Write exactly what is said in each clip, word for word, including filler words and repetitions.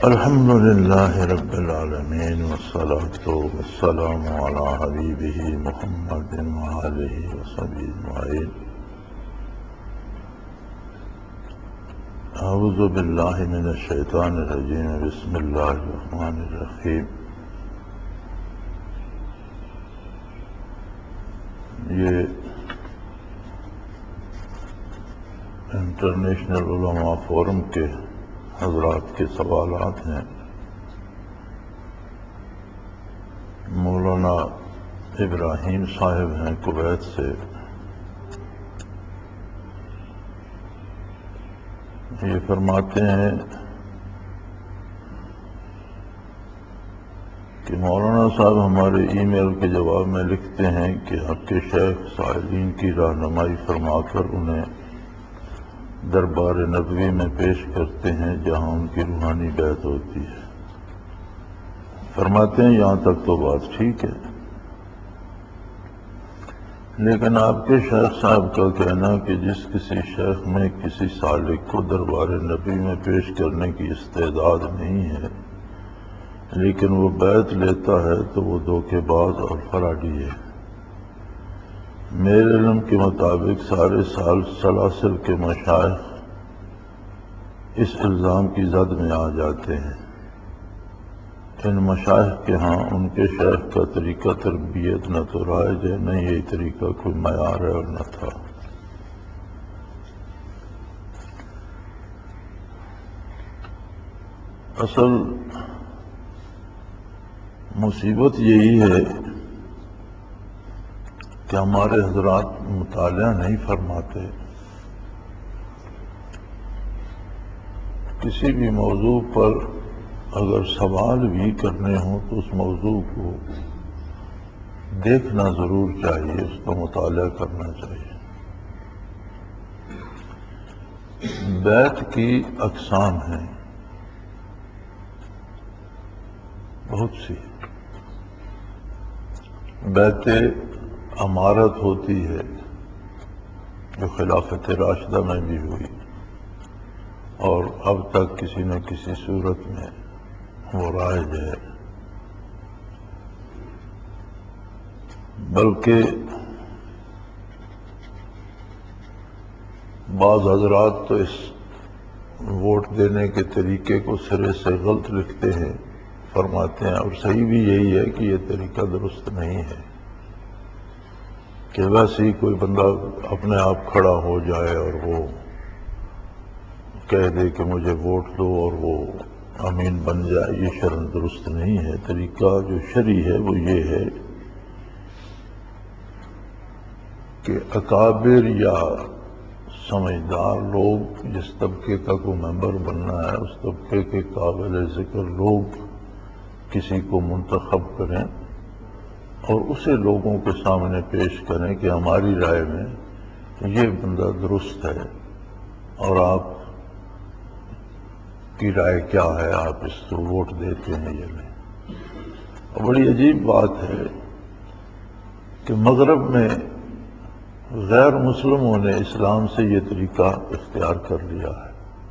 الحمد للہ رب العالمین والصلاة والسلام علی حبیبہ محمد وآلہ وصحبہ اجمعین۔ اعوذ باللہ من الشیطان الرجیم، بسم اللہ الرحمن الرحیم۔ یہ انٹرنیشنل علماء فورم کے حضرات کے سوالات ہیں۔ مولانا ابراہیم صاحب ہیں کویت سے، یہ فرماتے ہیں کہ مولانا صاحب ہمارے ای میل کے جواب میں لکھتے ہیں کہ آپ کے شیخ سائلین کی رہنمائی فرما کر انہیں دربار نبوی میں پیش کرتے ہیں جہاں ان کی روحانی بیعت ہوتی ہے۔ فرماتے ہیں یہاں تک تو بات ٹھیک ہے، لیکن آپ کے شیخ صاحب کا کہنا کہ جس کسی شیخ میں کسی سالک کو دربار نبی میں پیش کرنے کی استعداد نہیں ہے لیکن وہ بیعت لیتا ہے تو وہ دھوکے باز اور فراڈی ہے۔ میرے علم کے مطابق سارے سال سلاسل کے مشائخ اس الزام کی زد میں آ جاتے ہیں۔ ان مشائخ کے ہاں ان کے شیخ کا طریقہ تربیت نہ تو رائج ہے، نہ یہ طریقہ کوئی معیار ہے اور نہ تھا۔ اصل مصیبت یہی ہے کہ ہمارے حضرات مطالعہ نہیں فرماتے۔ کسی بھی موضوع پر اگر سوال بھی کرنے ہوں تو اس موضوع کو دیکھنا ضرور چاہیے، اس کا مطالعہ کرنا چاہیے۔ بیعت کی اقسام ہیں بہت سی۔ بیعت امارت ہوتی ہے جو خلافت راشدہ میں بھی ہوئی اور اب تک کسی نہ کسی صورت میں وہ رائج ہے، بلکہ بعض حضرات تو اس ووٹ دینے کے طریقے کو سرے سے غلط لکھتے ہیں، فرماتے ہیں، اور صحیح بھی یہی ہے کہ یہ طریقہ درست نہیں ہے کہ ویسے ہی کوئی بندہ اپنے آپ کھڑا ہو جائے اور وہ کہہ دے کہ مجھے ووٹ دو اور وہ امین بن جائے۔ یہ شرعاً درست نہیں ہے۔ طریقہ جو شرعی ہے وہ یہ ہے کہ اکابر یا سمجھدار لوگ، جس طبقے کا کوئی ممبر بننا ہے، اس طبقے کے قابل ذکر لوگ کسی کو منتخب کریں اور اسے لوگوں کے سامنے پیش کریں کہ ہماری رائے میں یہ بندہ درست ہے اور آپ کی رائے کیا ہے، آپ اس کو ووٹ دیتے ہیں یا نہیں۔ اور بڑی عجیب بات ہے کہ مغرب میں غیر مسلموں نے اسلام سے یہ طریقہ اختیار کر لیا ہے۔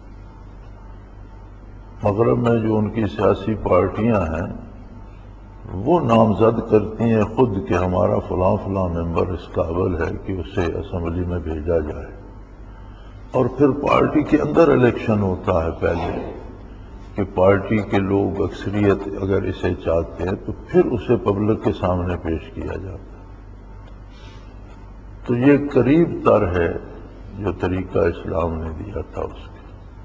مغرب میں جو ان کی سیاسی پارٹیاں ہیں وہ نامزد کرتی ہیں خود کہ ہمارا فلاں فلاں ممبر اس قابل ہے کہ اسے اسمبلی میں بھیجا جائے، اور پھر پارٹی کے اندر الیکشن ہوتا ہے پہلے کہ پارٹی کے لوگ اکثریت اگر اسے چاہتے ہیں تو پھر اسے پبلک کے سامنے پیش کیا جاتا ہے۔ تو یہ قریب تر ہے جو طریقہ اسلام نے دیا تھا اس کے۔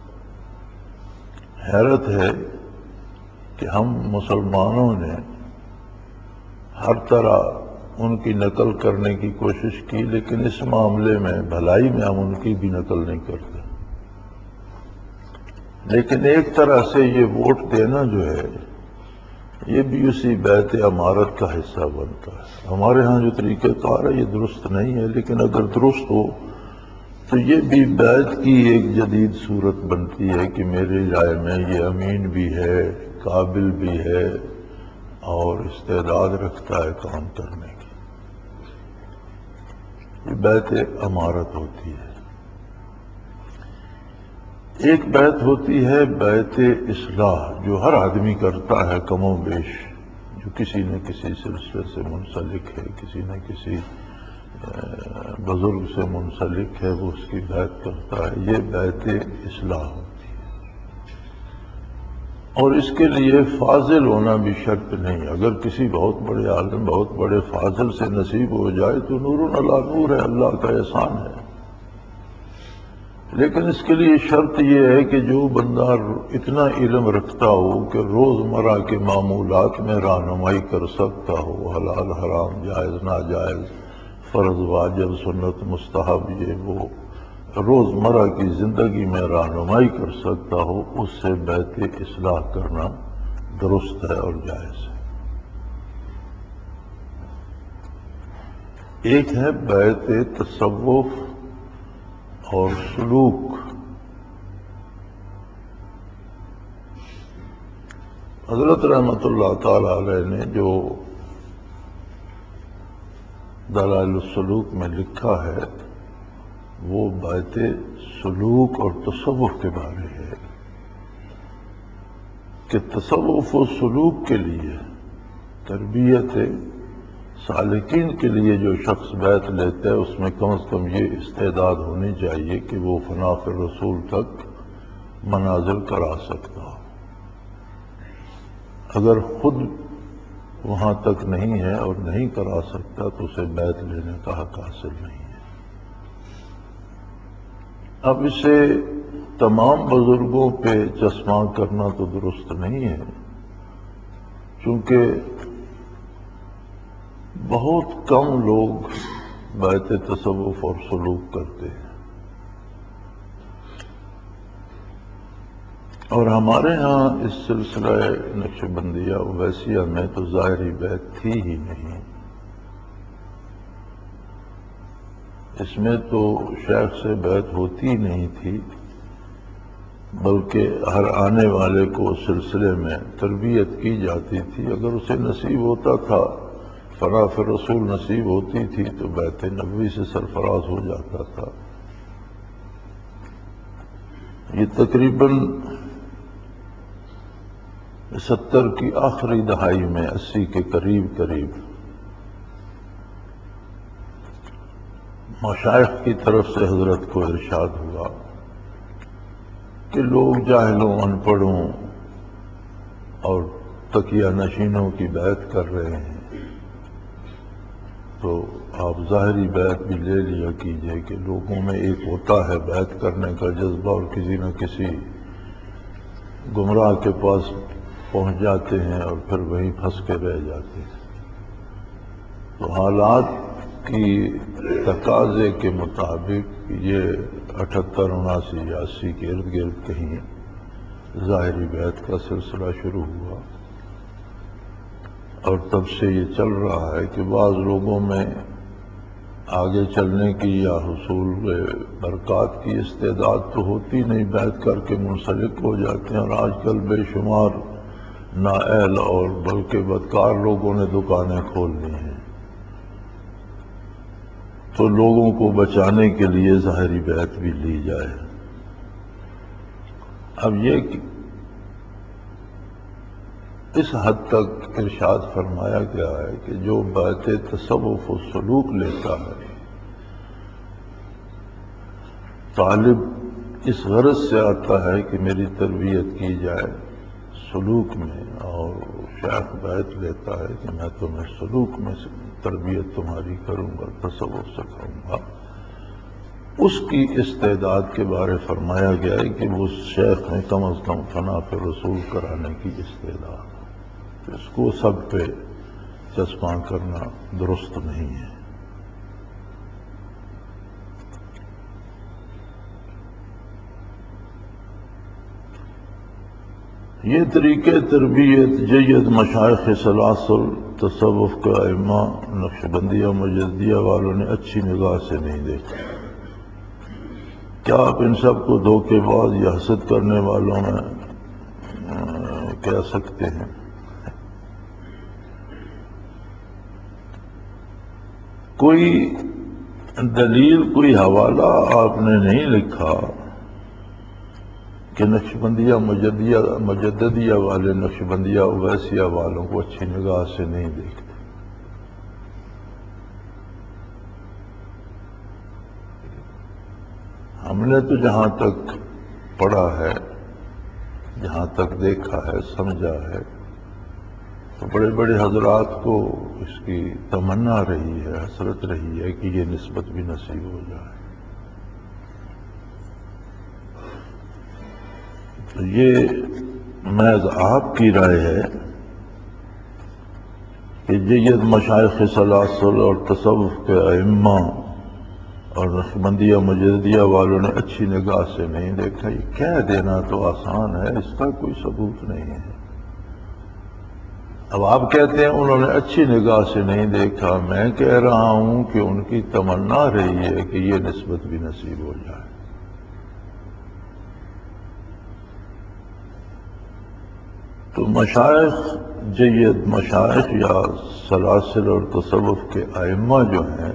حیرت ہے کہ ہم مسلمانوں نے ہر طرح ان کی نقل کرنے کی کوشش کی، لیکن اس معاملے میں بھلائی میں ہم ان کی بھی نقل نہیں کرتے۔ لیکن ایک طرح سے یہ ووٹ دینا جو ہے یہ بھی اسی بیعت امارت کا حصہ بنتا ہے۔ ہمارے ہاں جو طریقہ کار ہے یہ درست نہیں ہے، لیکن اگر درست ہو تو یہ بھی بیعت کی ایک جدید صورت بنتی ہے کہ میری رائے میں یہ امین بھی ہے، قابل بھی ہے اور استعداد رکھتا ہے کام کرنے کی۔ یہ بیعت امارت ہوتی ہے۔ ایک بیعت ہوتی ہے بیعت اصلاح، جو ہر آدمی کرتا ہے کم و بیش، جو کسی نہ کسی سلسلے سے منسلک ہے، کسی نہ کسی بزرگ سے منسلک ہے، وہ اس کی بیعت کرتا ہے. یہ بیعت اصلاح ہوتی ہے، اور اس کے لیے فاضل ہونا بھی شرط نہیں. اگر کسی بہت بڑے عالم، بہت بڑے فاضل سے نصیب ہو جائے تو نور علی نور ہے، اللہ کا احسان ہے. لیکن اس کے لیے شرط یہ ہے کہ جو بندہ اتنا علم رکھتا ہو کہ روزمرہ کے معمولات میں رہنمائی کر سکتا ہو، حلال حرام، جائز ناجائز، فرض واجب، سنت مستحب، یہ وہ روزمرہ کی زندگی میں رہنمائی کر سکتا ہو، اس سے بیعت اصلاح کرنا درست ہے اور جائز ہے. ایک ہے بیعت تصوف اور سلوک. حضرت رحمت اللہ تعالی علیہ نے جو دلائل السلوک میں لکھا ہے وہ بیعت سلوک اور تصوف کے بارے ہے کہ تصوف و سلوک کے لیے، تربیت سالکین کے لیے جو شخص بیعت لیتا ہے اس میں کم از کم یہ استعداد ہونی چاہیے کہ وہ فنا فی الرسول تک منازل کرا سکتا ہو. اگر خود وہاں تک نہیں ہے اور نہیں کرا سکتا تو اسے بیعت لینے کا حق حاصل نہیں ہے. اب اسے تمام بزرگوں پہ چشمہ کرنا تو درست نہیں ہے، چونکہ بہت کم لوگ بیعت تصوف اور سلوک کرتے ہیں، اور ہمارے ہاں اس سلسلہ نقشبندیہ اویسیہ میں تو ظاہری بیعت تھی ہی نہیں. اس میں تو شیخ سے بیعت ہوتی ہی نہیں تھی، بلکہ ہر آنے والے کو سلسلے میں تربیت کی جاتی تھی. اگر اسے نصیب ہوتا تھا، فنا فی الرسول نصیب ہوتی تھی تو بیعت نبوی سے سرفراز ہو جاتا تھا. یہ تقریباً ستر کی آخری دہائی میں، اسی کے قریب قریب مشائخ کی طرف سے حضرت کو ارشاد ہوا کہ لوگ جاہلوں، ان پڑھوں اور تقیہ نشینوں کی بیعت کر رہے ہیں، تو آپ ظاہری بیعت بھی لے لیا کیجئے کہ لوگوں میں ایک ہوتا ہے بیعت کرنے کا جذبہ اور کسی نہ کسی گمراہ کے پاس پہنچ جاتے ہیں اور پھر وہیں پھنس کے رہ جاتے ہیں. تو حالات کی تقاضے کے مطابق یہ اٹھہتر اناسی یا اسی کے ارد گرد کہیں ظاہری بیعت کا سلسلہ شروع ہوا، اور تب سے یہ چل رہا ہے کہ بعض لوگوں میں آگے چلنے کی یا حصول برکات کی استعداد تو ہوتی نہیں، بیعت کر کے منسلک ہو جاتے ہیں. اور آج کل بے شمار نااہل اور بلکہ بدکار لوگوں نے دکانیں کھول لی ہیں، تو لوگوں کو بچانے کے لیے ظاہری بیعت بھی لی جائے. اب یہ کہ اس حد تک ارشاد فرمایا گیا ہے کہ جو بیعت تصوف و سلوک لیتا ہے، طالب اس غرض سے آتا ہے کہ میری تربیت کی جائے سلوک میں، اور شیخ بیعت لیتا ہے کہ میں تمہیں سلوک میں تربیت تمہاری کروں گا، تصوف سکھاؤں گا. اس کی استعداد کے بارے فرمایا گیا ہے کہ وہ شیخ میں کم از کم فنا فی الرسول کرانے کی استعداد ہے. اس کو سب پہ چسپاں کرنا درست نہیں ہے. یہ طریقے تربیت جید مشائخ سلاسل تصوف کا ائمہ نقشبندیہ مجددیہ والوں نے اچھی نگاہ سے نہیں دیکھا. کیا آپ ان سب کو دھوکے باز یا حسد کرنے والوں میں کہہ سکتے ہیں؟ کوئی دلیل، کوئی حوالہ آپ نے نہیں لکھا کہ نقشبندیہ مجدیہ مجددیہ والے نقشبندیہ اویسیہ والوں کو اچھی نگاہ سے نہیں دیکھتے۔ ہم نے تو جہاں تک پڑھا ہے، جہاں تک دیکھا ہے، سمجھا ہے، تو بڑے بڑے حضرات کو اس کی تمنا رہی ہے، حسرت رہی ہے کہ یہ نسبت بھی نصیب ہو جائے۔ تو یہ محض آپ کی رائے ہے کہ جید مشائخ سلاسل اور تصوف کے ائمہ اور نقشبندیہ مجددیہ والوں نے اچھی نگاہ سے نہیں دیکھا، یہ کہہ دینا تو آسان ہے، اس کا کوئی ثبوت نہیں ہے۔ اب آپ کہتے ہیں انہوں نے اچھی نگاہ سے نہیں دیکھا، میں کہہ رہا ہوں کہ ان کی تمنا رہی ہے کہ یہ نسبت بھی نصیب ہو جائے۔ تو مشائخ جید مشائخ یا سلاسل اور تصوف کے ائمہ جو ہیں،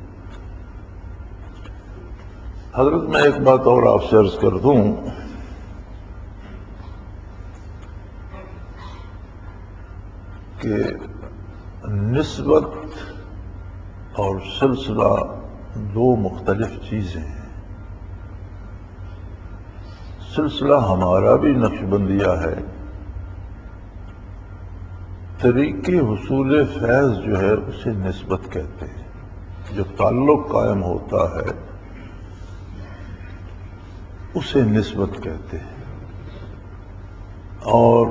حضرت میں ایک بات اور آپ سے عرض کر دوں کہ نسبت اور سلسلہ دو مختلف چیزیں ہیں۔ سلسلہ ہمارا بھی نقشبندیہ ہے، طریقے حصول فیض جو ہے اسے نسبت کہتے ہیں، جو تعلق قائم ہوتا ہے اسے نسبت کہتے ہیں۔ اور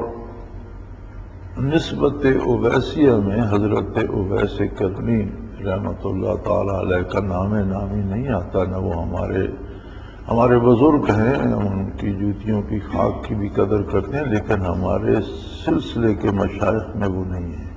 نسبت اویسیہ میں حضرت اویس کرنی رحمۃ اللہ تعالی علیہ کا نام نامی نہیں آتا، نہ وہ ہمارے ہمارے بزرگ ہیں، ہم ان کی جوتیوں کی خاک کی بھی قدر کرتے ہیں، لیکن ہمارے سلسلے کے مشائخ میں وہ نہیں ہے۔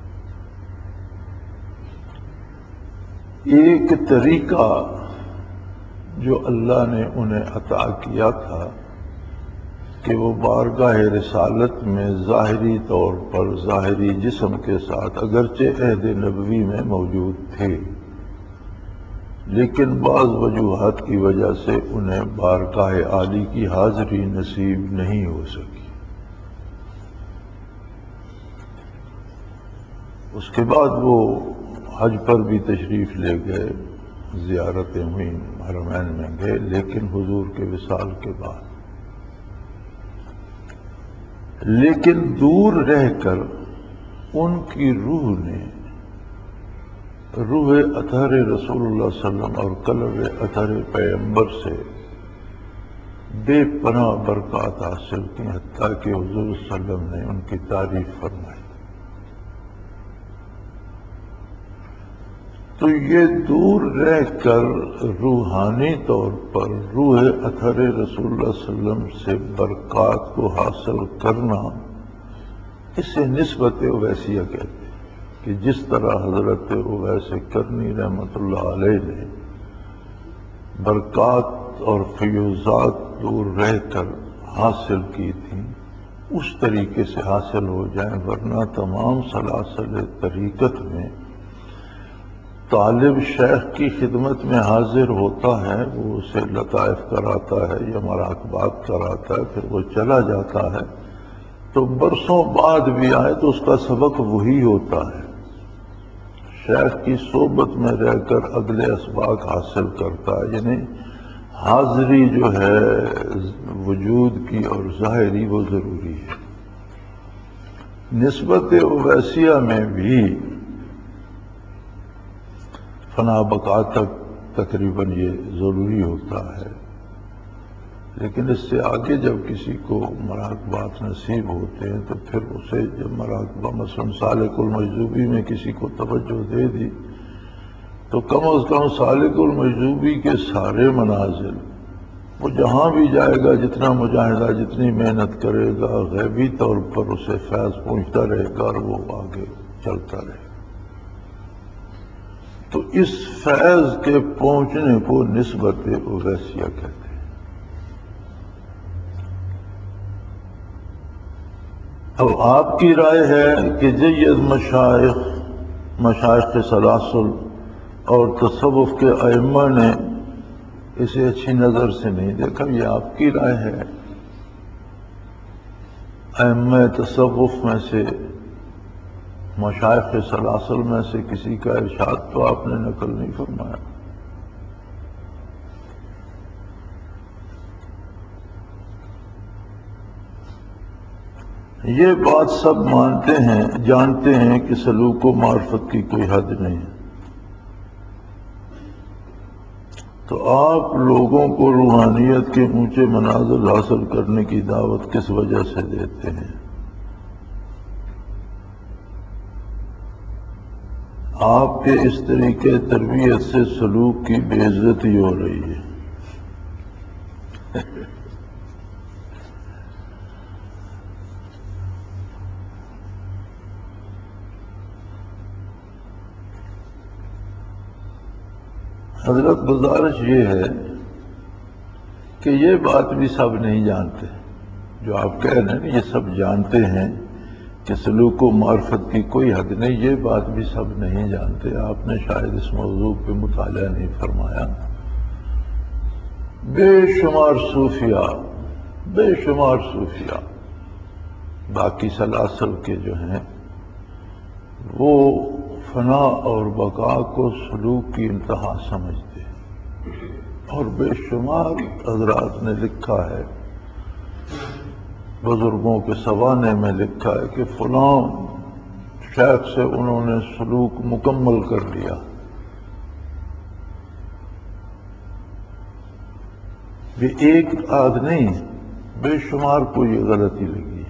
ایک طریقہ جو اللہ نے انہیں عطا کیا تھا کہ وہ بارگاہ رسالت میں ظاہری طور پر ظاہری جسم کے ساتھ اگرچہ عہد نبوی میں موجود تھے، لیکن بعض وجوہات کی وجہ سے انہیں بارگاہ عالی کی حاضری نصیب نہیں ہو سکی۔ اس کے بعد وہ حج پر بھی تشریف لے گئے، زیارتیں ہوئیں، حرمین میں گئے، لیکن حضور کے وصال کے بعد، لیکن دور رہ کر ان کی روح نے روح اطہر رسول اللہ صلی اللہ علیہ وسلم اور قلب اطہر پیغمبر سے بے پناہ برکات حاصل کی، حتیٰ کہ حضور صلی اللہ علیہ وسلم نے ان کی تعریف فرمائی۔ تو یہ دور رہ کر روحانی طور پر روح اطہر رسول اللہ صلی اللہ علیہ وسلم سے برکات کو حاصل کرنا، اسے نسبت اویسیہ کہتے ہیں، کہ جس طرح حضرت اویس کرنی رحمۃ اللہ علیہ نے برکات اور فیوزات دور رہ کر حاصل کی تھی، اس طریقے سے حاصل ہو جائیں، ورنہ تمام سلاسل طریقت میں طالب شیخ کی خدمت میں حاضر ہوتا ہے، وہ اسے لطائف کراتا ہے یا مراقبات کراتا ہے، پھر وہ چلا جاتا ہے، تو برسوں بعد بھی آئے تو اس کا سبق وہی ہوتا ہے، شیخ کی صحبت میں رہ کر اگلے اسباق حاصل کرتا ہے، یعنی حاضری جو ہے وجود کی اور ظاہری وہ ضروری ہے۔ نسبت اویسیہ میں بھی فنا بقا تک تقریباً یہ ضروری ہوتا ہے، لیکن اس سے آگے جب کسی کو مراقبات نصیب ہوتے ہیں تو پھر اسے جب مراقبہ مثلا سالک المجذوبی میں کسی کو توجہ دے دی تو کم از کم سالک المجذوبی کے سارے منازل وہ جہاں بھی جائے گا، جتنا مجاہدہ جتنی محنت کرے گا، غیبی طور پر اسے فیض پہنچتا رہے گا اور وہ آگے چلتا رہے گا۔ تو اس فیض کے پہنچنے کو نسبت اویسیہ کہتے ہیں۔ اب آپ کی رائے ہے کہ جید مشائخ مشائخ سلاسل اور تصوف کے ائمہ نے اسے اچھی نظر سے نہیں دیکھا، یہ آپ کی رائے ہے، ائمہ تصوف میں سے مشائخ سلاسل میں سے کسی کا ارشاد تو آپ نے نقل نہیں فرمایا۔ یہ بات سب مانتے ہیں، جانتے ہیں کہ سلوک و معرفت کی کوئی حد نہیں ہے، تو آپ لوگوں کو روحانیت کے اونچے منازل حاصل کرنے کی دعوت کس وجہ سے دیتے ہیں؟ آپ کے اس طریقے تربیت سے سلوک کی بے عزتی ہو رہی ہے۔ حضرت گزارش یہ ہے کہ یہ بات بھی سب نہیں جانتے، جو آپ کہہ رہے ہیں یہ سب جانتے ہیں کہ سلوک و معرفت کی کوئی حد نہیں، یہ بات بھی سب نہیں جانتے۔ آپ نے شاید اس موضوع پہ مطالعہ نہیں فرمایا۔ بے شمار صوفیاء بے شمار صوفیاء باقی سلاسل کے جو ہیں وہ فنا اور بقا کو سلوک کی انتہا سمجھتے ہیں، اور بے شمار حضرات نے لکھا ہے، بزرگوں کے سوانے میں لکھا ہے کہ فلاں شیخ سے انہوں نے سلوک مکمل کر لیا۔ یہ ایک آدھ نہیں، بے شمار کو یہ غلطی لگی ہے۔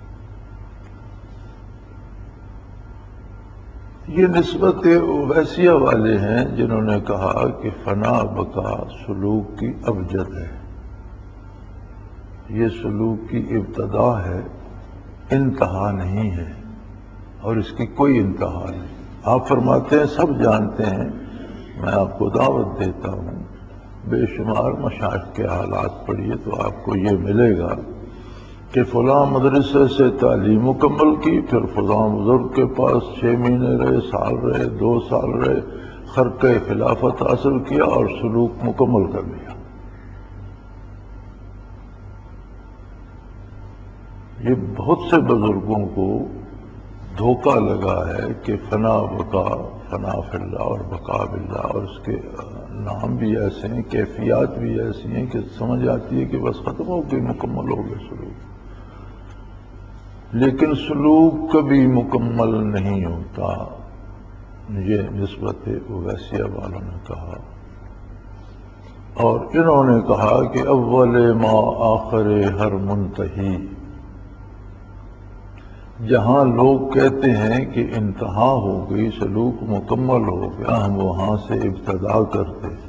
یہ نسبت اویسیہ والے ہیں جنہوں نے کہا کہ فنا بقا سلوک کی ابجد ہے، یہ سلوک کی ابتدا ہے، انتہا نہیں ہے، اور اس کی کوئی انتہا نہیں۔ آپ فرماتے ہیں سب جانتے ہیں، میں آپ کو دعوت دیتا ہوں، بے شمار مشائخ کے حالات پڑھیے تو آپ کو یہ ملے گا کہ فلاں مدرسے سے تعلیم مکمل کی، پھر فلاں بزرگ کے پاس چھ مہینے رہے، سال رہے، دو سال رہے، خرقہ خلافت حاصل کیا اور سلوک مکمل کر لیا۔ یہ بہت سے بزرگوں کو دھوکہ لگا ہے کہ فنا بقا، فنا فی اللہ اور بقا باللہ، اور اس کے نام بھی ایسے ہیں، کیفیات بھی ایسی ہیں کہ سمجھ آتی ہے کہ بس ختم ہو گئی، مکمل ہو گئے سلوک۔ لیکن سلوک کبھی مکمل نہیں ہوتا، یہ نسبت اویسیہ والوں نے کہا، اور انہوں نے کہا کہ اول ما آخر ہر منتہی، جہاں لوگ کہتے ہیں کہ انتہا ہو گئی، سلوک مکمل ہو گیا، ہم وہاں سے ابتدا کرتے ہیں۔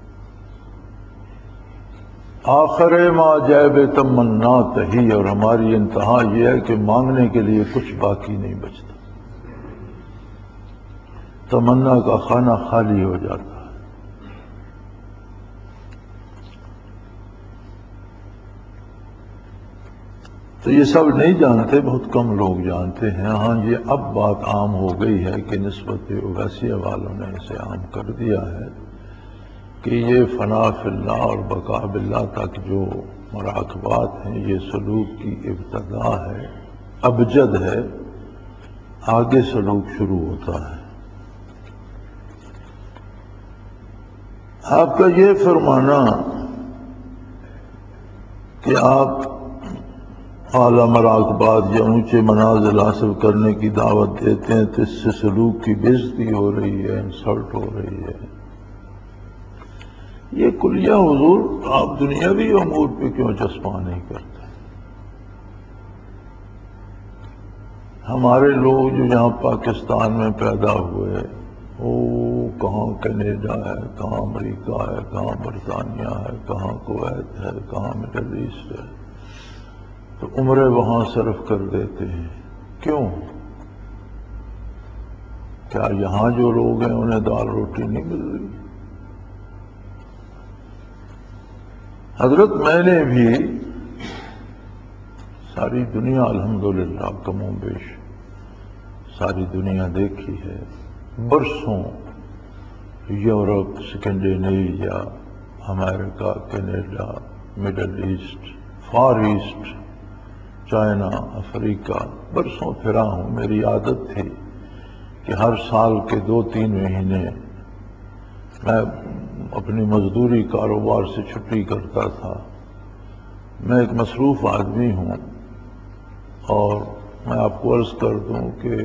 آخر ما جیب تمنا تہی، اور ہماری انتہا یہ ہے کہ مانگنے کے لیے کچھ باقی نہیں بچتا، تمنا کا خانہ خالی ہو جاتا ہے۔ تو یہ سب نہیں جانتے، بہت کم لوگ جانتے ہیں۔ ہاں یہ اب بات عام ہو گئی ہے کہ نسبت اویسیہ والوں نے اسے عام کر دیا ہے کہ یہ فنا فی اللہ اور بقا باللہ تک جو مراقبات ہیں یہ سلوک کی ابتدا ہے، ابجد ہے، آگے سلوک شروع ہوتا ہے۔ آپ کا یہ فرمانا کہ آپ اعلیٰ مراقبات یا اونچے منازل حاصل کرنے کی دعوت دیتے ہیں تو اس سے سلوک کی بے عزتی ہو رہی ہے، انسلٹ ہو رہی ہے، یہ کلیہ حضور آپ دنیاوی امور پہ کیوں چسپاں نہیں کرتے؟ ہمارے لوگ جو یہاں پاکستان میں پیدا ہوئے، وہ کہاں کینیڈا ہے، کہاں امریکہ ہے، کہاں برطانیہ ہے، کہاں کویت ہے، کہاں مڈل ایسٹ ہے، تو عمریں وہاں صرف کر دیتے ہیں۔ کیوں؟ کیا یہاں جو لوگ ہیں انہیں دال روٹی نہیں مل رہی؟ حضرت میں نے بھی ساری دنیا الحمدللہ کم و بیش ساری دنیا دیکھی ہے، برسوں یورپ، اسکینڈینیویا، امریکہ، Canada, middle east, far east, China, افریقہ برسوں پھرا ہوں. میری عادت تھی کہ ہر سال کے دو تین مہینے میں اپنی مزدوری کاروبار سے چھٹی کرتا تھا. میں ایک مصروف آدمی ہوں اور میں آپ کو عرض کر دوں کہ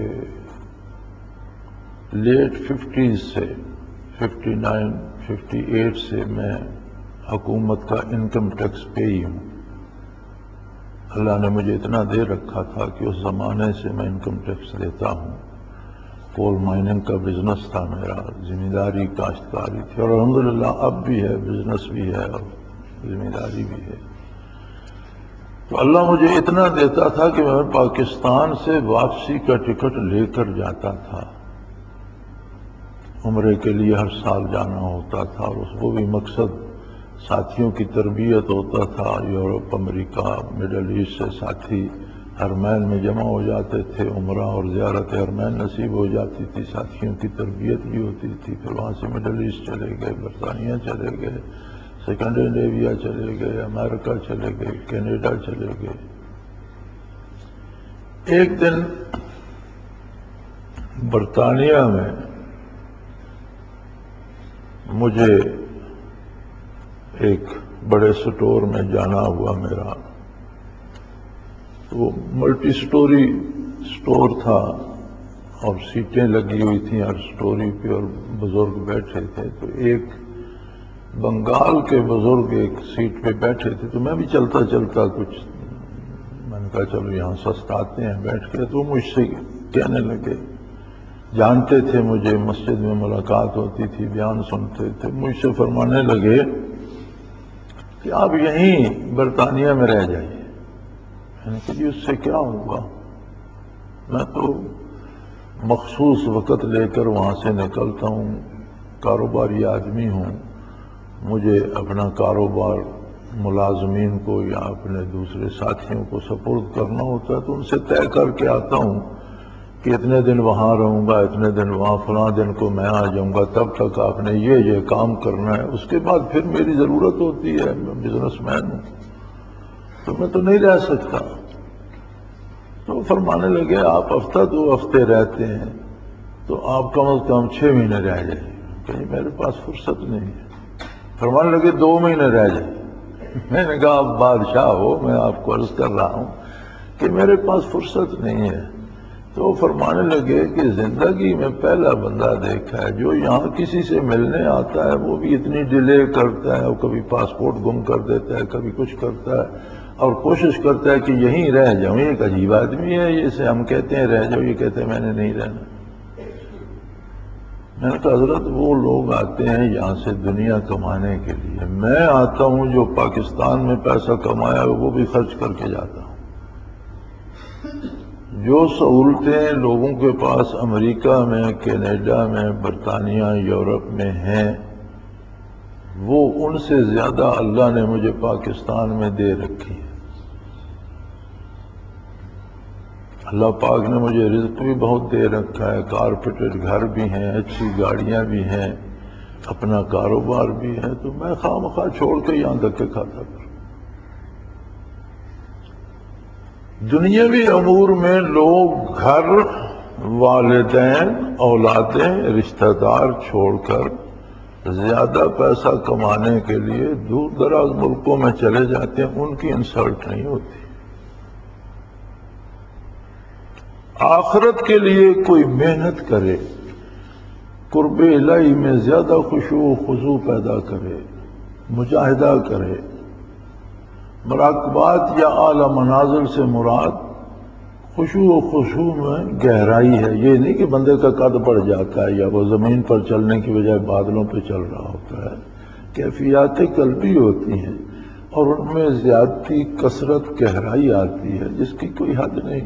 لیٹ ففٹیز سے ففٹی نائن ففٹی ایٹ سے میں حکومت کا انکم ٹیکس پے ہی ہوں. اللہ نے مجھے اتنا دے رکھا تھا کہ اس زمانے سے میں انکم ٹیکس دیتا ہوں. کول مائننگ کا بزنس تھا میرا، ذمہ داری کاشتکاری تھی، اور الحمدللہ اب بھی ہے، بزنس بھی ہے اور ذمہ داری بھی ہے. تو اللہ مجھے اتنا دیتا تھا کہ میں پاکستان سے واپسی کا ٹکٹ لے کر جاتا تھا. عمرے کے لیے ہر سال جانا ہوتا تھا، اور اس کو بھی مقصد ساتھیوں کی تربیت ہوتا تھا. یورپ، امریکہ، مڈل ایسٹ سے ساتھی حرمین میں جمع ہو جاتے تھے، عمرہ اور زیارت حرمین نصیب ہو جاتی تھی، ساتھیوں کی تربیت بھی ہوتی تھی. پھر وہاں سے مڈل ایسٹ چلے گئے، برطانیہ چلے گئے، سیکنڈ ایریا چلے گئے، امریکہ چلے گئے، کینیڈا چلے گئے. ایک دن برطانیہ میں مجھے ایک بڑے سٹور میں جانا ہوا میرا. وہ ملٹی سٹوری سٹور تھا اور سیٹیں لگی ہوئی تھیں ہر سٹوری پہ اور بزرگ بیٹھے تھے. تو ایک بنگال کے بزرگ ایک سیٹ پہ بیٹھے تھے، تو میں بھی چلتا چلتا کچھ میں نے کہا چلو یہاں سستاتے ہیں بیٹھ کے. تو مجھ سے کہنے لگے، جانتے تھے مجھے، مسجد میں ملاقات ہوتی تھی، بیان سنتے تھے. مجھ سے فرمانے لگے کہ آپ یہیں برطانیہ میں رہ جائیے. میں نے کہا جی اس سے کیا ہوگا، میں تو مخصوص وقت لے کر وہاں سے نکلتا ہوں، کاروباری آدمی ہوں، مجھے اپنا کاروبار ملازمین کو یا اپنے دوسرے ساتھیوں کو سپورٹ کرنا ہوتا ہے تو ان سے طے کر کے آتا ہوں کہ اتنے دن وہاں رہوں گا، اتنے دن وہاں، فلاں دن کو میں آ جاؤں گا، تب تک آپ نے یہ یہ کام کرنا ہے. اس کے بعد پھر میری ضرورت ہوتی ہے، میں بزنس مین ہوں تو میں تو نہیں رہ سکتا. تو فرمانے لگے آپ ہفتہ دو ہفتے رہتے ہیں تو آپ کم از کم چھ مہینے رہ جائیں. کہ میرے پاس فرصت نہیں ہے. فرمانے لگے دو مہینے رہ جائیں. میں نے کہا آپ بادشاہ ہو، میں آپ کو عرض کر رہا ہوں کہ میرے پاس فرصت نہیں ہے. تو فرمانے لگے کہ زندگی میں پہلا بندہ دیکھا ہے جو یہاں کسی سے ملنے آتا ہے وہ بھی اتنی ڈیلے کرتا ہے، اور کبھی پاسپورٹ گم کر دیتا ہے، کبھی کچھ کرتا ہے، اور کوشش کرتا ہے کہ یہیں رہ جاؤں. ایک عجیب آدمی ہے یہ، سے ہم کہتے ہیں رہ جاؤ، یہ کہتے ہیں میں نے نہیں رہنا. میں نے کہا حضرت وہ لوگ آتے ہیں یہاں سے دنیا کمانے کے لیے، میں آتا ہوں جو پاکستان میں پیسہ کمایا وہ بھی خرچ کر کے جاتا ہوں. جو سہولتیں لوگوں کے پاس امریکہ میں، کینیڈا میں، برطانیہ، یورپ میں ہیں وہ ان سے زیادہ اللہ نے مجھے پاکستان میں دے رکھی ہے. اللہ پاک نے مجھے رزق بھی بہت دے رکھا ہے، کارپیٹڈ گھر بھی ہیں، اچھی گاڑیاں بھی ہیں، اپنا کاروبار بھی ہے. تو میں خواہ مخواہ چھوڑ کے یہاں دھکے کھاتا کروں. دنیاوی امور میں لوگ گھر، والدین، اولادیں، رشتہ دار چھوڑ کر زیادہ پیسہ کمانے کے لیے دور دراز ملکوں میں چلے جاتے ہیں. ان کی انسلٹ نہیں ہوتی. آخرت کے لیے کوئی محنت کرے، قرب الہی میں زیادہ خشوع و خضوع پیدا کرے، مجاہدہ کرے. مراقبات یا اعلی منازل سے مراد خشوع و خضوع میں گہرائی ہے. یہ نہیں کہ بندے کا قد بڑھ جاتا ہے یا وہ زمین پر چلنے کی بجائے بادلوں پہ چل رہا ہوتا ہے. کیفیات قلبی ہوتی ہیں اور ان میں زیادتی، کثرت، گہرائی آتی ہے جس کی کوئی حد نہیں.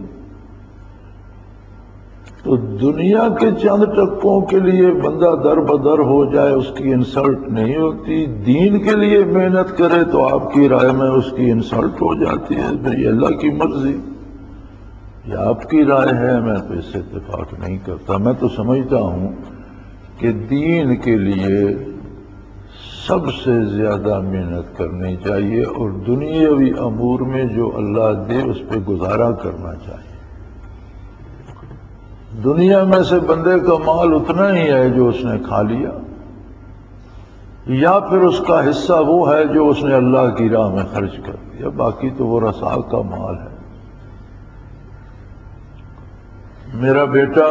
تو دنیا کے چند ٹکوں کے لیے بندہ در بدر ہو جائے اس کی انسلٹ نہیں ہوتی. دین کے لیے محنت کرے تو آپ کی رائے میں اس کی انسلٹ ہو جاتی ہے. پھر یہ اللہ کی مرضی، یہ آپ کی رائے ہے، میں تو اس سے اتفاق نہیں کرتا. میں تو سمجھتا ہوں کہ دین کے لیے سب سے زیادہ محنت کرنی چاہیے اور دنیاوی امور میں جو اللہ دے اس پہ گزارا کرنا چاہیے۔ دنیا میں سے بندے کا مال اتنا ہی ہے جو اس نے کھا لیا، یا پھر اس کا حصہ وہ ہے جو اس نے اللہ کی راہ میں خرچ کر دیا، باقی تو وہ رسا کا مال ہے۔ میرا بیٹا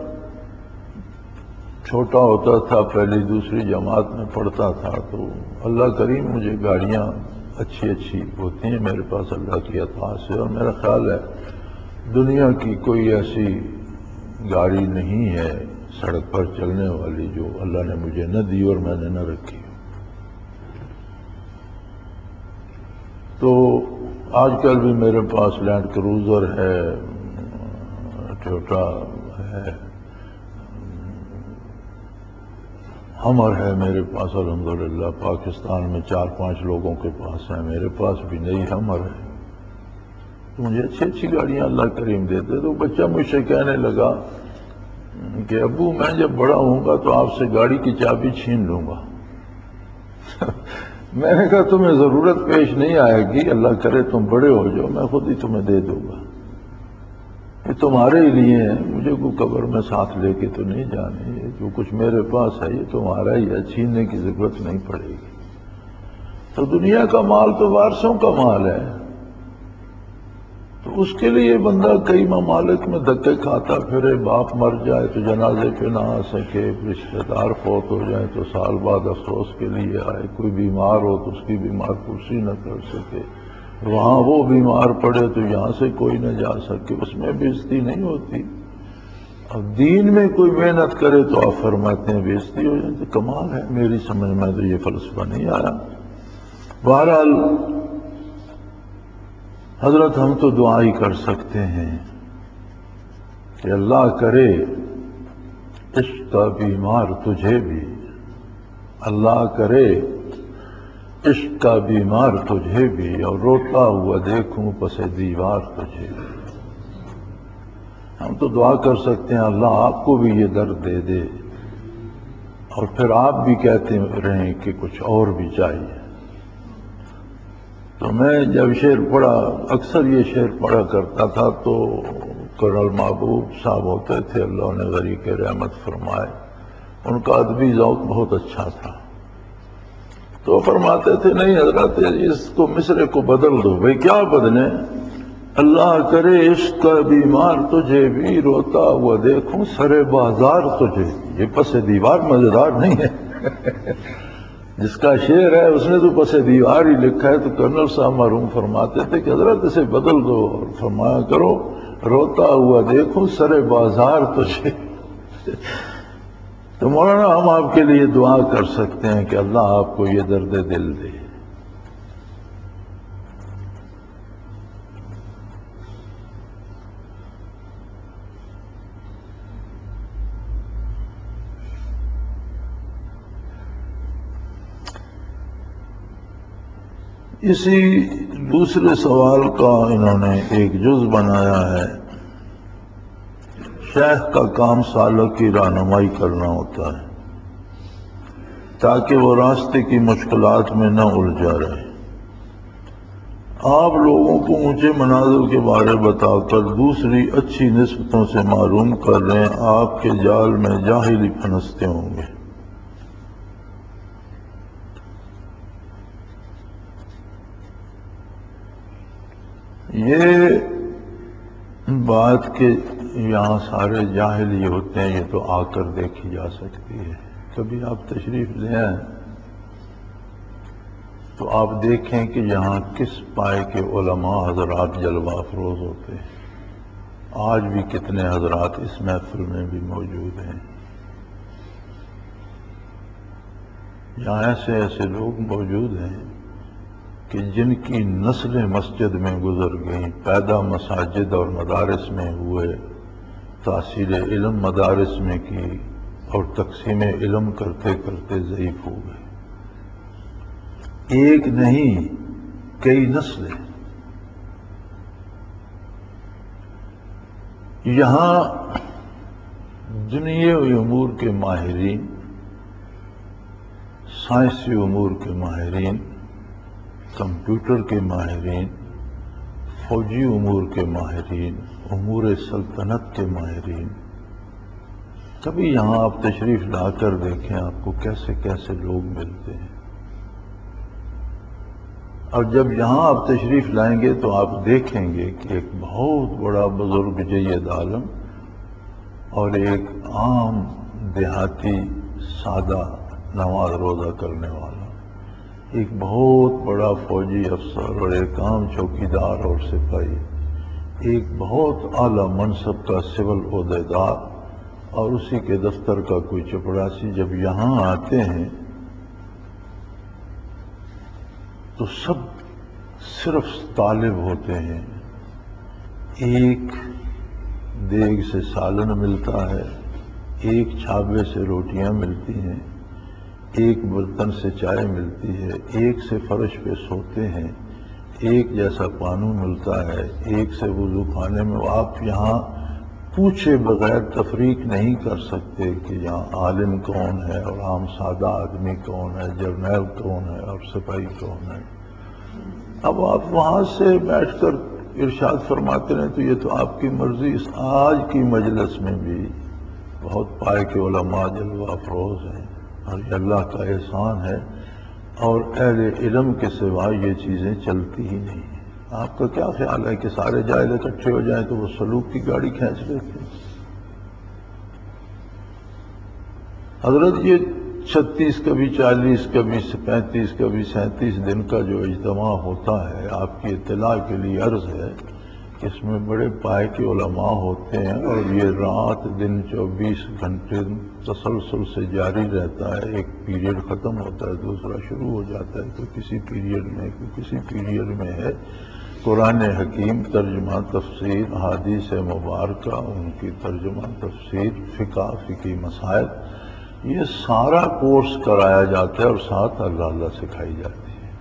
چھوٹا ہوتا تھا، پہلی دوسری جماعت میں پڑھتا تھا، تو اللہ کریم مجھے گاڑیاں اچھی اچھی ہوتی ہیں میرے پاس اللہ کی عطا سے، اور میرا خیال ہے دنیا کی کوئی ایسی گاڑی نہیں ہے سڑک پر چلنے والی جو اللہ نے مجھے نہ دی اور میں نے نہ رکھی۔ تو آج کل بھی میرے پاس لینڈ کروزر ہے، ٹویوٹا ہے، ہمر ہے میرے پاس الحمدللہ۔ پاکستان میں چار پانچ لوگوں کے پاس ہے، میرے پاس بھی نئی ہمر ہے۔ تو مجھے اچھی اچھی گاڑیاں اللہ کریم دیتے۔ تو بچہ مجھ سے کہنے لگا کہ ابو میں جب بڑا ہوں گا تو آپ سے گاڑی کی چابی چھین لوں گا۔ میں نے کہا تمہیں ضرورت پیش نہیں آئے گی، اللہ کرے تم بڑے ہو جاؤ، میں خود ہی تمہیں دے دوں گا، یہ تمہارے ہی لیے ہیں، مجھے کوئی قبر میں ساتھ لے کے تو نہیں جانے، یہ جو کچھ میرے پاس ہے یہ تمہارا ہی ہے، چھیننے کی ضرورت نہیں پڑے گی۔ تو دنیا کا مال تو وارثوں کا مال ہے، تو اس کے لیے بندہ کئی ممالک میں دھکے کھاتا پھرے، باپ مر جائے تو جنازے پہ نہ آ سکے، رشتہ دار فوت ہو جائے تو سال بعد افسوس کے لیے آئے، کوئی بیمار ہو تو اس کی بیمار پرسی نہ کر سکے، وہاں وہ بیمار پڑے تو یہاں سے کوئی نہ جا سکے، اس میں بےزتی نہیں ہوتی۔ اب دین میں کوئی محنت کرے تو آپ فرماتے ہیں بےزتی ہو جائے، تو کمال ہے، میری سمجھ میں تو یہ فلسفہ نہیں آیا۔ بہرحال حضرت ہم تو دعا ہی کر سکتے ہیں کہ اللہ کرے عشق کا بیمار تجھے بھی، اللہ کرے عشق کا بیمار تجھے بھی، اور روتا ہوا دیکھوں پس دیوار تجھے بھی۔ ہم تو دعا کر سکتے ہیں اللہ آپ کو بھی یہ درد دے دے، اور پھر آپ بھی کہتے رہیں کہ کچھ اور بھی چاہیے۔ تو میں جب شعر پڑھا، اکثر یہ شعر پڑھا کرتا تھا، تو کرنل محبوب صاحب ہوتے تھے، اللہ نے غریق رحمت فرمائے، ان کا ادبی ذوق بہت اچھا تھا، تو فرماتے تھے نہیں حضرت اس کو مصرے کو بدل دو۔ بھئی کیا بدلیں؟ اللہ کرے عشق کا بیمار تجھے بھی، روتا ہوا دیکھوں سرے بازار تجھے بھی۔ یہ پس دیوار مزیدار نہیں ہے جس کا شعر ہے اس نے تو پس دیوار ہی لکھا ہے۔ تو کرنل صاحب مرحوم فرماتے تھے کہ حضرت اسے بدل دو اور فرمایا کرو روتا ہوا دیکھوں سرے بازار تجھے۔ تو مولانا ہم آپ کے لیے دعا کر سکتے ہیں کہ اللہ آپ کو یہ درد دل دے۔ اسی دوسرے سوال کا انہوں نے ایک جز بنایا ہے، شیخ کا کام سالک کی رہنمائی کرنا ہوتا ہے تاکہ وہ راستے کی مشکلات میں نہ الجھا رہے۔ آپ لوگوں کو اونچے منازل کے بارے بتا کر دوسری اچھی نسبتوں سے معروم کر رہے ہیں، آپ کے جال میں جاہلی پھنستے ہوں گے۔ یہ بات کہ یہاں سارے جاہل ہی ہوتے ہیں یہ تو آ کر دیکھی جا سکتی ہے۔ کبھی آپ تشریف لے آئیں تو آپ دیکھیں کہ یہاں کس پائے کے علماء حضرات جلوہ افروز ہوتے ہیں۔ آج بھی کتنے حضرات اس محفل میں بھی موجود ہیں۔ یہاں ایسے ایسے لوگ موجود ہیں کہ جن کی نسلیں مسجد میں گزر گئیں، پیدا مساجد اور مدارس میں ہوئے، تحصیل علم مدارس میں کی اور تقسیم علم کرتے کرتے ضعیف ہو گئے۔ ایک نہیں کئی نسلیں۔ یہاں دنیاوی امور کے ماہرین سائنسی امور کے ماہرین، کمپیوٹر کے ماہرین، فوجی امور کے ماہرین، امور سلطنت کے ماہرین، کبھی یہاں آپ تشریف لا کر دیکھیں آپ کو کیسے کیسے لوگ ملتے ہیں. اور جب یہاں آپ تشریف لائیں گے تو آپ دیکھیں گے کہ ایک بہت بڑا بزرگ جید عالم اور ایک عام دیہاتی سادہ نماز روزہ کرنے والا، ایک بہت بڑا فوجی افسر اور ایک عام چوکیدار اور سپاہی، ایک بہت اعلیٰ منصب کا سول عہدیدار اور اسی کے دفتر کا کوئی چپڑاسی جب یہاں آتے ہیں تو سب صرف طالب ہوتے ہیں. ایک دیگ سے سالن ملتا ہے، ایک چھابے سے روٹیاں ملتی ہیں، ایک برتن سے چائے ملتی ہے، ایک سے فرش پہ سوتے ہیں، ایک جیسا پانی ملتا ہے، ایک سے وضو خانے میں. آپ یہاں پوچھے بغیر تفریق نہیں کر سکتے کہ یہاں عالم کون ہے اور عام سادہ آدمی کون ہے، جرنیل کون ہے اور سپاہی کون ہے. اب آپ وہاں سے بیٹھ کر ارشاد فرماتے ہیں تو یہ تو آپ کی مرضی. اس آج کی مجلس میں بھی بہت پائے کے علماء جلوہ افروز ہیں اور یہ اللہ کا احسان ہے، اور اہل علم کے سوا یہ چیزیں چلتی ہی نہیں ہیں. آپ کا کیا خیال ہے کہ سارے جاہل اکٹھے ہو جائیں تو وہ سلوک کی گاڑی کھینچ لیتے ہیں؟ حضرت یہ چھتیس کبھی چالیس کبھی پینتیس کبھی سینتیس دن کا جو اجتماع ہوتا ہے، آپ کی اطلاع کے لیے عرض ہے کہ اس میں بڑے پائے کے علماء ہوتے ہیں اور یہ رات دن چوبیس گھنٹے تسلسل سے جاری رہتا ہے. ایک پیریڈ ختم ہوتا ہے دوسرا شروع ہو جاتا ہے، تو کسی پیریڈ میں تو کسی پیریڈ میں ہے قرآن حکیم، ترجمہ تفسیر، احادیث مبارکہ، ان کی ترجمہ تفسیر، فقہ، فقہی مسائل، یہ سارا کورس کرایا جاتا ہے اور ساتھ اللہ اللہ سکھائی جاتی ہے.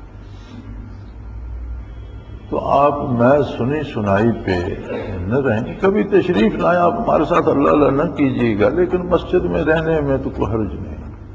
تو آپ میں سنی سنائی پہ نہ رہیں، کبھی تشریف لائیں، آپ ہمارے ساتھ اللہ اللہ نہ کیجیے گا، لیکن مسجد میں رہنے میں تو کوئی حرج نہیں.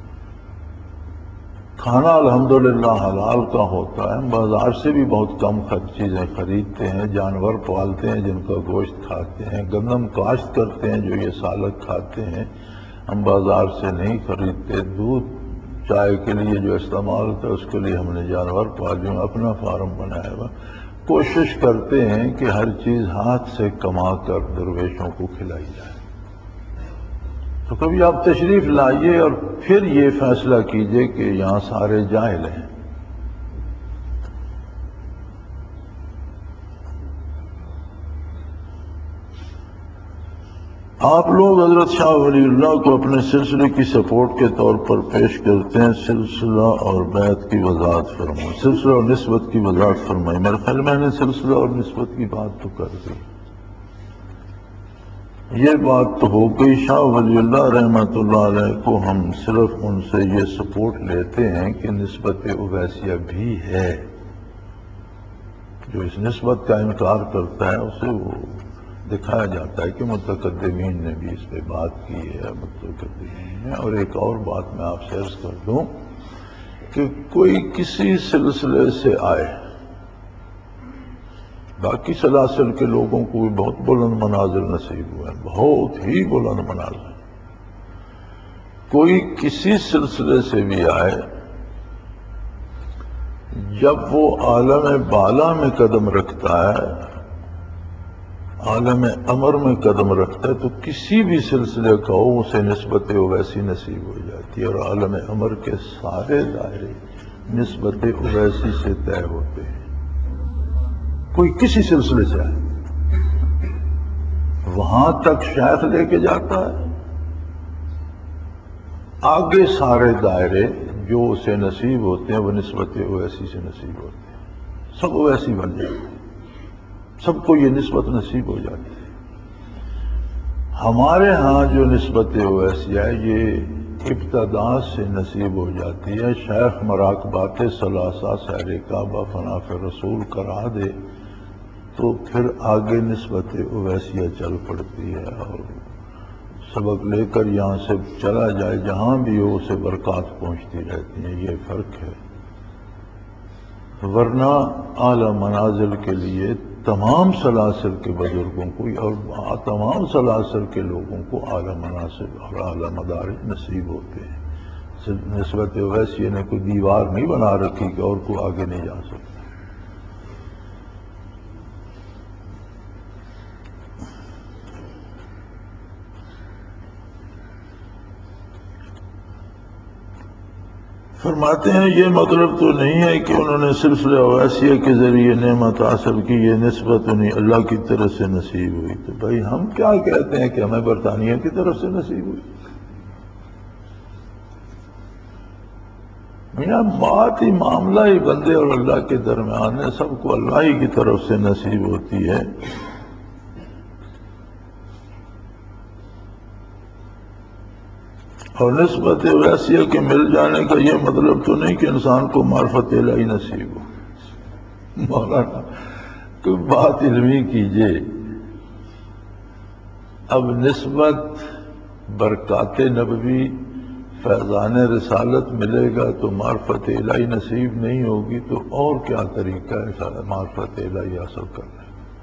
کھانا الحمدللہ حلال کا ہوتا ہے. ہم بازار سے بھی بہت کم چیزیں خریدتے ہیں، جانور پالتے ہیں جن کا گوشت کھاتے ہیں، گندم کاشت کرتے ہیں جو یہ سالک کھاتے ہیں، ہم بازار سے نہیں خریدتے. دودھ چائے کے لیے جو استعمال ہوتا ہے اس کے لیے ہم نے جانور پالے، اپنا فارم بنایا ہوا. کوشش کرتے ہیں کہ ہر چیز ہاتھ سے کما کر درویشوں کو کھلائی جائے. تو کبھی آپ تشریف لائیے اور پھر یہ فیصلہ کیجئے کہ یہاں سارے جاہل ہیں. آپ لوگ حضرت شاہ ولی اللہ کو اپنے سلسلے کی سپورٹ کے طور پر پیش کرتے ہیں. سلسلہ اور بیعت کی وضاحت فرمائیں، سلسلہ اور نسبت کی وضاحت فرمائیں. میرے خیال میں نے سلسلہ اور نسبت کی بات تو کر دی. یہ بات تو ہو گئی. شاہ ولی اللہ رحمۃ اللہ علیہ کو ہم صرف ان سے یہ سپورٹ لیتے ہیں کہ نسبت اویسیہ بھی ہے. جو اس نسبت کا انکار کرتا ہے اسے وہ دکھایا جاتا ہے کہ متقدمین نے بھی اس پہ بات کی ہے. متقدمین نے. اور ایک اور بات میں آپ سے عرض کر دوں کہ کوئی کسی سلسلے سے آئے، باقی سلاسل کے لوگوں کو بھی بہت بلند مناظر نصیب ہوئے ہیں، بہت ہی بلند مناظر. کوئی کسی سلسلے سے بھی آئے، جب وہ عالم بالا میں قدم رکھتا ہے، عالم امر میں قدم رکھتا ہے، تو کسی بھی سلسلے کا ہو اسے نسبت اویسی نصیب ہو جاتی ہے. اور عالم امر کے سارے دائرے نسبت اویسی سے طے ہوتے ہیں. کوئی کسی سلسلے سے آئے، وہاں تک شیخ لے کے جاتا ہے، آگے سارے دائرے جو اسے نصیب ہوتے ہیں وہ نسبت اویسی سے نصیب ہوتے ہیں. سب اویسی بن جاتے ہیں، سب کو یہ نسبت نصیب ہو جاتی ہے. ہمارے ہاں جو نسبت اویسی ہے یہ ابتدا سے نصیب ہو جاتی ہے. شیخ مراقبات ثلاثہ سیر کعبہ فناف رسول کرا دے تو پھر آگے نسبت اویسیہ چل پڑتی ہے اور سبق لے کر یہاں سے چلا جائے، جہاں بھی ہو اسے برکات پہنچتی رہتی ہیں، یہ فرق ہے۔ ورنہ اعلی منازل کے لیے تمام سلاسل کے بزرگوں کو اور تمام سلاسل کے لوگوں کو اعلی مناصب اور اعلی مدارج نصیب ہوتے ہیں۔ صرف نسبت ویسی نے کوئی دیوار نہیں بنا رکھی کہ اور کوئی آگے نہیں جا سکتا۔ فرماتے ہیں یہ مطلب تو نہیں ہے کہ انہوں نے سلسلہ اویسیہ کے ذریعے نعمت حاصل کی، یہ نسبت انہیں اللہ کی طرف سے نصیب ہوئی۔ تو بھائی ہم کیا کہتے ہیں کہ ہمیں برطانیہ کی طرف سے نصیب ہوئی؟ میاں بات ہی معاملہ ہی بندے اور اللہ کے درمیان ہے، سب کو اللہ ہی کی طرف سے نصیب ہوتی ہے۔ اور نسبت ویسیہ کے مل جانے کا یہ مطلب تو نہیں کہ انسان کو معرفت الہی نصیب ہو۔ مولانا کوئی بات علمی کیجئے۔ اب نسبت برکات نبوی فیضان رسالت ملے گا تو معرفت الہی نصیب نہیں ہوگی، تو اور کیا طریقہ ہے معرفت الہی حاصل کرنے؟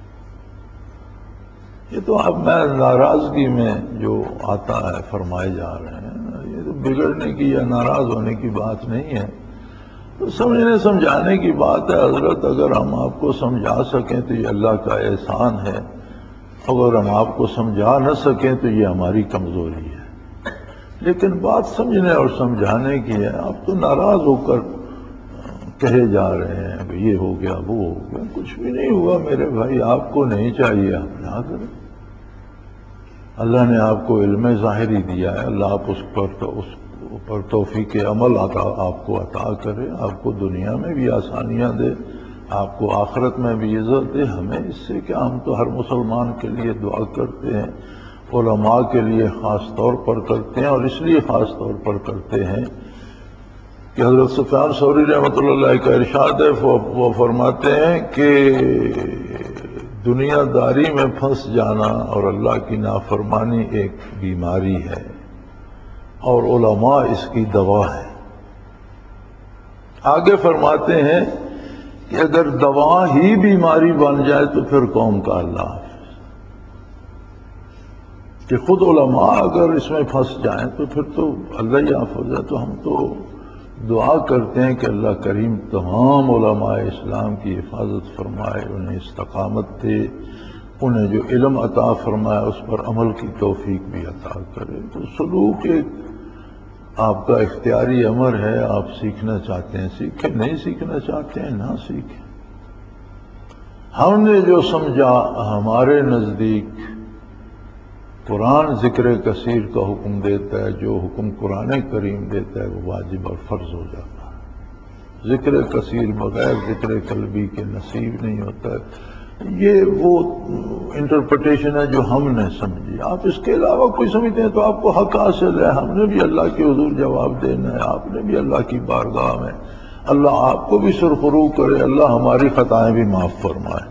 یہ تو اب میں ناراضگی میں جو آتا ہے فرمائے جا رہے ہیں، یہ تو بگڑنے کی یا ناراض ہونے کی بات نہیں ہے، تو سمجھنے سمجھانے کی بات ہے۔ حضرت اگر ہم آپ کو سمجھا سکیں تو یہ اللہ کا احسان ہے، اگر ہم آپ کو سمجھا نہ سکیں تو یہ ہماری کمزوری ہے۔ لیکن بات سمجھنے اور سمجھانے کی ہے۔ آپ تو ناراض ہو کر کہے جا رہے ہیں کہ یہ ہو گیا وہ ہو گیا، کچھ بھی نہیں ہوا میرے بھائی۔ آپ کو نہیں چاہیے آپ نہ کریں، اللہ نے آپ کو علم ظاہری دیا ہے، اللہ آپ اس پر تو اس پر توفیق عمل عطا آپ کو عطا کرے، آپ کو دنیا میں بھی آسانیاں دے، آپ کو آخرت میں بھی عزت دے۔ ہمیں اس سے کہ ہم تو ہر مسلمان کے لیے دعا کرتے ہیں، علماء کے لیے خاص طور پر کرتے ہیں، اور اس لیے خاص طور پر کرتے ہیں کہ حضرت سفیان ثوری رحمۃ اللہ علیہ کا ارشاد ہے، وہ فرماتے ہیں کہ دنیا داری میں پھنس جانا اور اللہ کی نافرمانی ایک بیماری ہے، اور علماء اس کی دوا ہے۔ آگے فرماتے ہیں کہ اگر دوا ہی بیماری بن جائے تو پھر قوم کا اللہ حافظ، کہ خود علماء اگر اس میں پھنس جائیں تو پھر تو اللہ ہی حافظ ہے۔ تو ہم تو دعا کرتے ہیں کہ اللہ کریم تمام علماء اسلام کی حفاظت فرمائے، انہیں استقامت دے، انہیں جو علم عطا فرمائے اس پر عمل کی توفیق بھی عطا کرے۔ تو سلوک ایک آپ کا اختیاری امر ہے، آپ سیکھنا چاہتے ہیں سیکھیں، نہیں سیکھنا چاہتے ہیں نہ سیکھیں۔ ہم نے جو سمجھا ہمارے نزدیک قرآن ذکر کثیر کا حکم دیتا ہے، جو حکم قرآن کریم دیتا ہے وہ واجب اور فرض ہو جاتا ہے۔ ذکر کثیر بغیر ذکر قلبی کے نصیب نہیں ہوتا ہے۔ یہ وہ انٹرپریٹیشن ہے جو ہم نے سمجھی۔ آپ اس کے علاوہ کوئی سمجھتے ہیں تو آپ کو حق حاصل ہے، ہم نے بھی اللہ کے حضور جواب دینا ہے، آپ نے بھی اللہ کی بارگاہ میں، اللہ آپ کو بھی سرخرو کرے، اللہ ہماری خطائیں بھی معاف فرمائے۔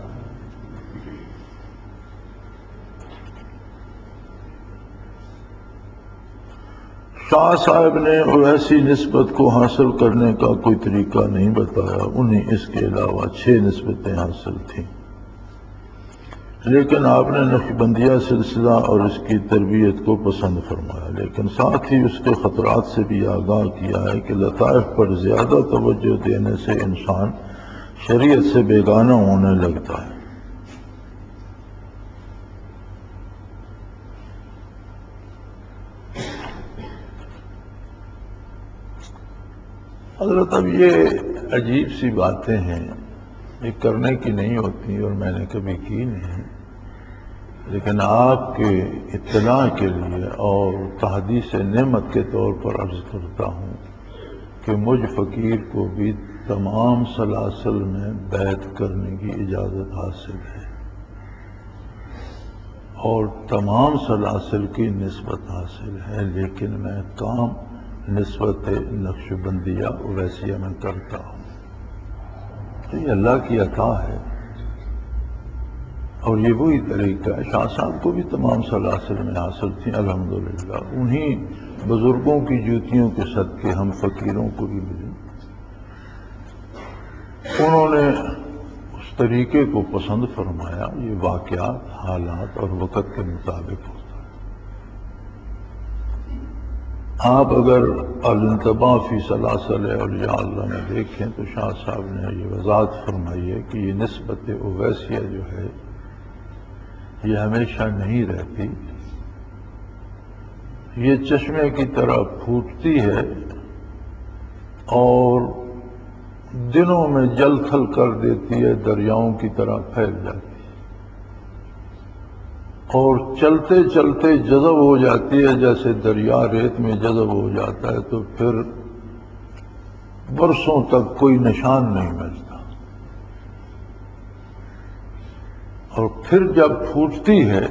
شاہ صاحب نے ویسی نسبت کو حاصل کرنے کا کوئی طریقہ نہیں بتایا، انہیں اس کے علاوہ چھ نسبتیں حاصل تھیں، لیکن آپ نے نقشبندیہ سلسلہ اور اس کی تربیت کو پسند فرمایا، لیکن ساتھ ہی اس کے خطرات سے بھی آگاہ کیا ہے کہ لطائف پر زیادہ توجہ دینے سے انسان شریعت سے بیگانہ ہونے لگتا ہے۔ حضرت اب یہ عجیب سی باتیں ہیں، یہ کرنے کی نہیں ہوتی اور میں نے کبھی کی نہیں، لیکن آپ کے اطلاع کے لیے اور تحدیث نعمت کے طور پر عرض کرتا ہوں کہ مجھ فقیر کو بھی تمام سلاسل میں بیعت کرنے کی اجازت حاصل ہے، اور تمام سلاسل کی نسبت حاصل ہے، لیکن میں کام نسبت نقشبندیہ اویسیہ میں کرتا ہوں۔ تو یہ اللہ کی عطا ہے۔ اور یہ وہی طریقہ ہے، شاہ صاحب کو بھی تمام سلاسل میں حاصل تھیں الحمدللہ، انہی بزرگوں کی جوتیوں کے صدقے ہم فقیروں کو بھی ملے۔ انہوں نے اس طریقے کو پسند فرمایا، یہ واقعات، حالات اور وقت کے مطابق ہوتا ہے۔ آپ اگر الانتباہ فی سلاسل اولیاء اللہ میں دیکھیں تو شاہ صاحب نے یہ وضاحت فرمائی ہے کہ یہ نسبت اویسیہ جو ہے یہ ہمیشہ نہیں رہتی، یہ چشمے کی طرح پھوٹتی ہے اور دنوں میں جل تھل کر دیتی ہے، دریاؤں کی طرح پھیل جاتی ہے اور چلتے چلتے جذب ہو جاتی ہے، جیسے دریا ریت میں جذب ہو جاتا ہے تو پھر برسوں تک کوئی نشان نہیں ملتا، اور پھر جب پھوٹتی ہے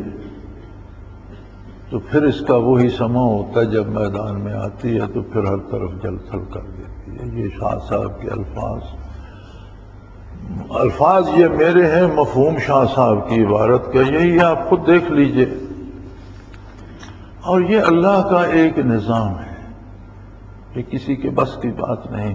تو پھر اس کا وہی سما ہوتا ہے، جب میدان میں آتی ہے تو پھر ہر طرف جل تھل کر دیتی ہے۔ یہ شاہ صاحب کے الفاظ الفاظ یہ میرے ہیں، مفہوم شاہ صاحب کی عبارت کا یہی ہے، آپ خود دیکھ لیجئے۔ اور یہ اللہ کا ایک نظام ہے، یہ کسی کے بس کی بات نہیں۔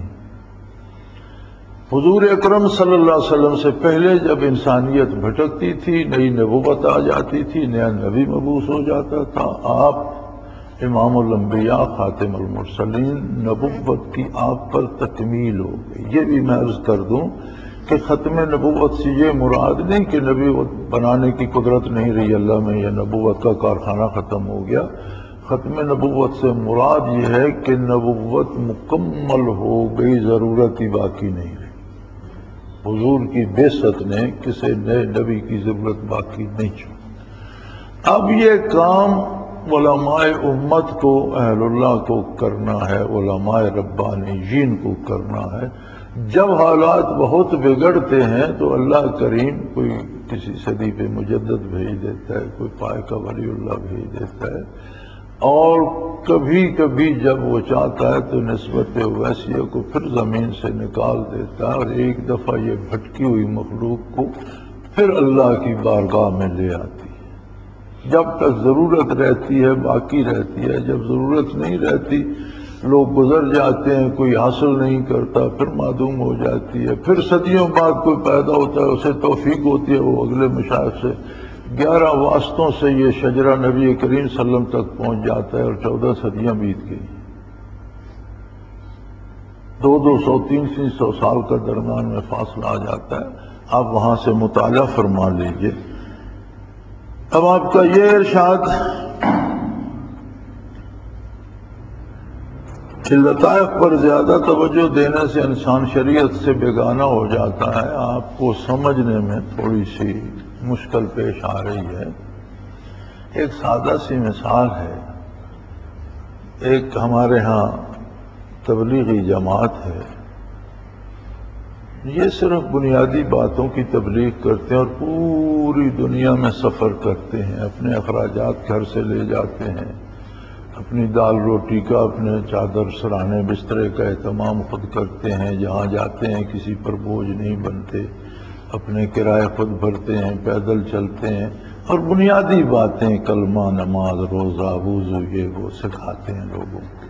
حضور اکرم صلی اللہ علیہ وسلم سے پہلے جب انسانیت بھٹکتی تھی، نئی نبوت آ جاتی تھی، نیا نبی مبعوث ہو جاتا تھا، آپ امام الانبیاء خاتم المرسلین، نبوت کی آپ پر تکمیل ہو گئی۔ یہ بھی میں عرض کر دوں کہ ختم نبوت سے یہ مراد نہیں کہ نبوت بنانے کی قدرت نہیں رہی اللہ میں، یا نبوت کا کارخانہ ختم ہو گیا۔ ختم نبوت سے مراد یہ ہے کہ نبوت مکمل ہو گئی، ضرورت ہی باقی نہیں رہی۔ حضور کی بعثت نے کسی نئے نبی کی ضرورت باقی نہیں چھوڑی۔ اب یہ کام علماء امت کو، اہل اللہ کو کرنا ہے، علماء ربانیین کو کرنا ہے۔ جب حالات بہت بگڑتے ہیں تو اللہ کریم کوئی کسی صدی پہ مجدد بھیج دیتا ہے، کوئی پائے کا ولی اللہ بھیج دیتا ہے، اور کبھی کبھی جب وہ چاہتا ہے تو نسبت اویسیہ کو پھر زمین سے نکال دیتا ہے، اور ایک دفعہ یہ بھٹکی ہوئی مخلوق کو پھر اللہ کی بارگاہ میں لے آتی ہے۔ جب تک ضرورت رہتی ہے باقی رہتی ہے، جب ضرورت نہیں رہتی لوگ گزر جاتے ہیں، کوئی حاصل نہیں کرتا، پھر معدوم ہو جاتی ہے، پھر صدیوں بعد کوئی پیدا ہوتا ہے، اسے توفیق ہوتی ہے، وہ اگلے مشائخ سے گیارہ واسطوں سے یہ شجرہ نبی کریم صلی اللہ علیہ وسلم تک پہنچ جاتا ہے، اور چودہ صدیاں بیت گئی، دو دو سو تین تین سو سال کا درمیان میں فاصلہ آ جاتا ہے۔ آپ وہاں سے مطالعہ فرما لیجئے۔ اب آپ کا یہ ارشاد کہ لطائف پر زیادہ توجہ دینے سے انسان شریعت سے بیگانہ ہو جاتا ہے، آپ کو سمجھنے میں تھوڑی سی مشکل پیش آ رہی ہے۔ ایک سادہ سی مثال ہے، ایک ہمارے ہاں تبلیغی جماعت ہے، یہ صرف بنیادی باتوں کی تبلیغ کرتے ہیں اور پوری دنیا میں سفر کرتے ہیں، اپنے اخراجات گھر سے لے جاتے ہیں، اپنی دال روٹی کا، اپنے چادر سرانے بسترے کا اہتمام خود کرتے ہیں، جہاں جاتے ہیں کسی پر بوجھ نہیں بنتے، اپنے کرائے خود بھرتے ہیں، پیدل چلتے ہیں، اور بنیادی باتیں کلمہ، نماز، روزہ، وضو، یہ وہ سکھاتے ہیں لوگوں کو۔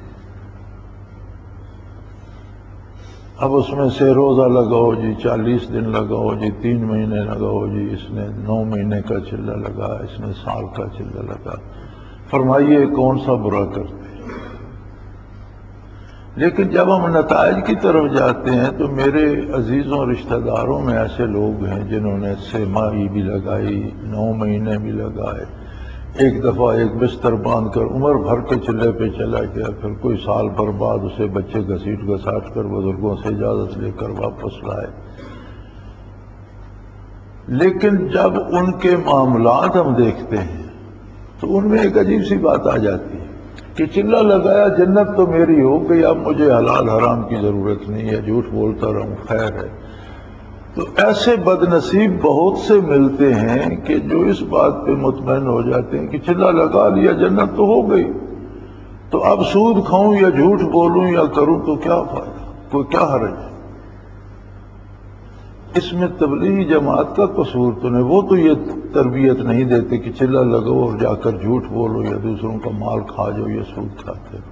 اب اس میں سے روزہ لگاؤ جی، چالیس دن لگاؤ جی، تین مہینے لگاؤ جی، اس نے نو مہینے کا چلہ لگا، اس نے سال کا چلہ لگا، فرمائیے کون سا برا کرتے ہیں؟ لیکن جب ہم نتائج کی طرف جاتے ہیں تو میرے عزیزوں رشتہ داروں میں ایسے لوگ ہیں جنہوں نے چھ ماہی بھی لگائی، نو مہینے بھی لگائے، ایک دفعہ ایک بستر باندھ کر عمر بھر کے چلے پہ چلا گیا، پھر کوئی سال بھر بعد اسے بچے گھسیٹ گھساٹ کر بزرگوں سے اجازت لے کر واپس لائے۔ لیکن جب ان کے معاملات ہم دیکھتے ہیں تو ان میں ایک عجیب سی بات آ جاتی ہے کہ چلہ لگایا، جنت تو میری ہو گئی، اب مجھے حلال حرام کی ضرورت نہیں ہے، جھوٹ بولتا رہوں خیر ہے۔ تو ایسے بد نصیب بہت سے ملتے ہیں کہ جو اس بات پہ مطمئن ہو جاتے ہیں کہ چلہ لگا لیا، جنت تو ہو گئی، تو اب سود کھاؤں یا جھوٹ بولوں یا کروں تو کیا فائدہ، کوئی کیا حرج ہے۔ اس میں تبلیغی جماعت کا قصور تو نہیں، وہ تو یہ تربیت نہیں دیتے کہ چلا لگو اور جا کر جھوٹ بولو یا دوسروں کا مال کھا جاؤ یا سود کھاتے ہو۔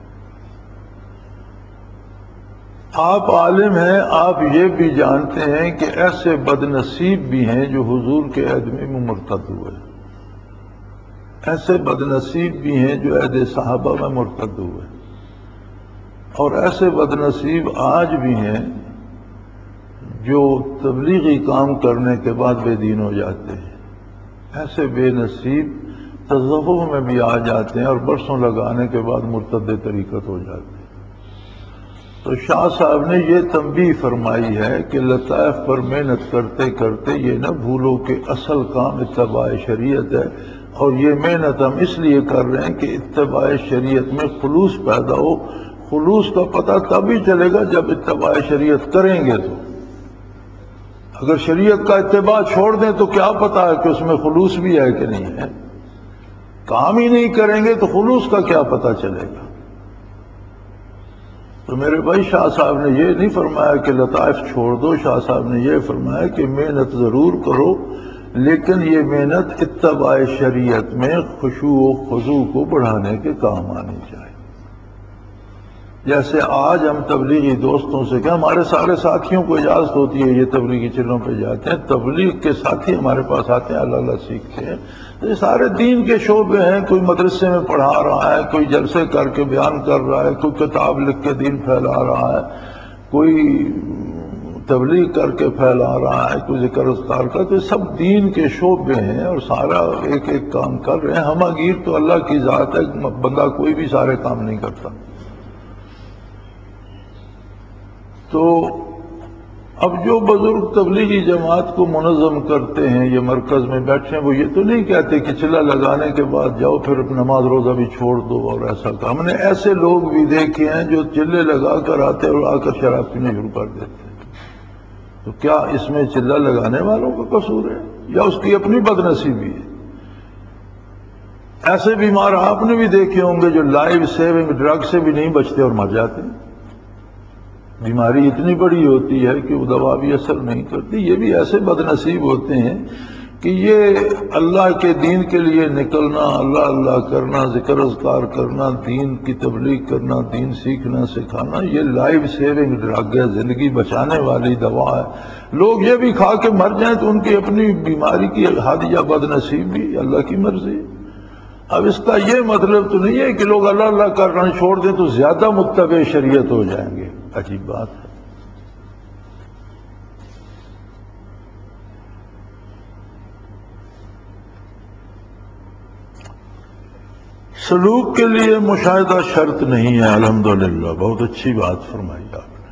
آپ عالم ہیں، آپ یہ بھی جانتے ہیں کہ ایسے بد نصیب بھی ہیں جو حضور کے عہد میں مرتد ہوئے، ایسے بد نصیب بھی ہیں جو عہد صحابہ میں مرتد ہوئے، اور ایسے بد نصیب آج بھی ہیں جو تبلیغی کام کرنے کے بعد بے دین ہو جاتے ہیں۔ ایسے بے نصیب تصوف میں بھی آ جاتے ہیں اور برسوں لگانے کے بعد مرتد طریقت ہو جاتے ہیں۔ تو شاہ صاحب نے یہ تنبیہ فرمائی ہے کہ لطائف پر محنت کرتے کرتے یہ نہ بھولو کہ اصل کام اتباع شریعت ہے، اور یہ محنت ہم اس لیے کر رہے ہیں کہ اتباع شریعت میں خلوص پیدا ہو۔ خلوص کا پتہ تب ہی چلے گا جب اتباع شریعت کریں گے، تو اگر شریعت کا اتباع چھوڑ دیں تو کیا پتا ہے کہ اس میں خلوص بھی ہے کہ نہیں ہے۔ کام ہی نہیں کریں گے تو خلوص کا کیا پتہ چلے گا۔ تو میرے بھائی، شاہ صاحب نے یہ نہیں فرمایا کہ لطائف چھوڑ دو، شاہ صاحب نے یہ فرمایا کہ محنت ضرور کرو، لیکن یہ محنت اتباع شریعت میں خشوع و خضوع کو بڑھانے کے کام آنی چاہیے۔ جیسے آج ہم تبلیغی دوستوں سے کہ ہمارے سارے ساتھیوں کو اجازت ہوتی ہے، یہ تبلیغی چلوں پہ جاتے ہیں، تبلیغ کے ساتھی ہمارے پاس آتے ہیں، اللہ اللہ سیکھتے ہیں، یہ سارے دین کے شعبے ہیں، کوئی مدرسے میں پڑھا رہا ہے، کوئی جلسے کر کے بیان کر رہا ہے، کوئی کتاب لکھ کے دین پھیلا رہا ہے، کوئی تبلیغ کر کے پھیلا رہا ہے، کوئی ذکر اذکار کا، تو سب دین کے شعبے ہیں اور سارا ایک ایک کام کر رہے ہیں۔ ہمہ گیر تو اللہ کی ذات ہے، بندہ کوئی بھی سارے کام نہیں کرتا۔ تو اب جو بزرگ تبلیغی جماعت کو منظم کرتے ہیں، یہ مرکز میں بیٹھے ہیں، وہ یہ تو نہیں کہتے کہ چلا لگانے کے بعد جاؤ پھر نماز روزہ بھی چھوڑ دو اور ایسا کا۔ ہم نے ایسے لوگ بھی دیکھے ہیں جو چلے لگا کر آتے اور آ کر شراب پینے شروع کر دیتے ہیں۔ تو کیا اس میں چلا لگانے والوں کا قصور ہے یا اس کی اپنی بد نصیبی ہے؟ ایسے بیمار آپ نے بھی دیکھے ہوں گے جو لائف سیونگ ڈرگ سے بھی نہیں بچتے اور مر جاتے ہیں۔ بیماری اتنی بڑی ہوتی ہے کہ وہ دوا بھی اثر نہیں کرتی۔ یہ بھی ایسے بد نصیب ہوتے ہیں کہ یہ اللہ کے دین کے لیے نکلنا، اللہ اللہ کرنا، ذکر اذکار کرنا، دین کی تبلیغ کرنا، دین سیکھنا سکھانا، یہ لائف سیونگ ڈرگ ہے، زندگی بچانے والی دوا ہے۔ لوگ یہ بھی کھا کے مر جائیں تو ان کی اپنی بیماری کی حد یا بد نصیبی اللہ کی مرضی۔ اب اس کا یہ مطلب تو نہیں ہے کہ لوگ اللہ اللہ کرنا چھوڑ دیں تو زیادہ متبع شریعت ہو جائیں گے۔ عجیب بات ہے۔ سلوک کے لیے مشاہدہ شرط نہیں ہے، الحمدللہ، بہت اچھی بات فرمائی آپ نے۔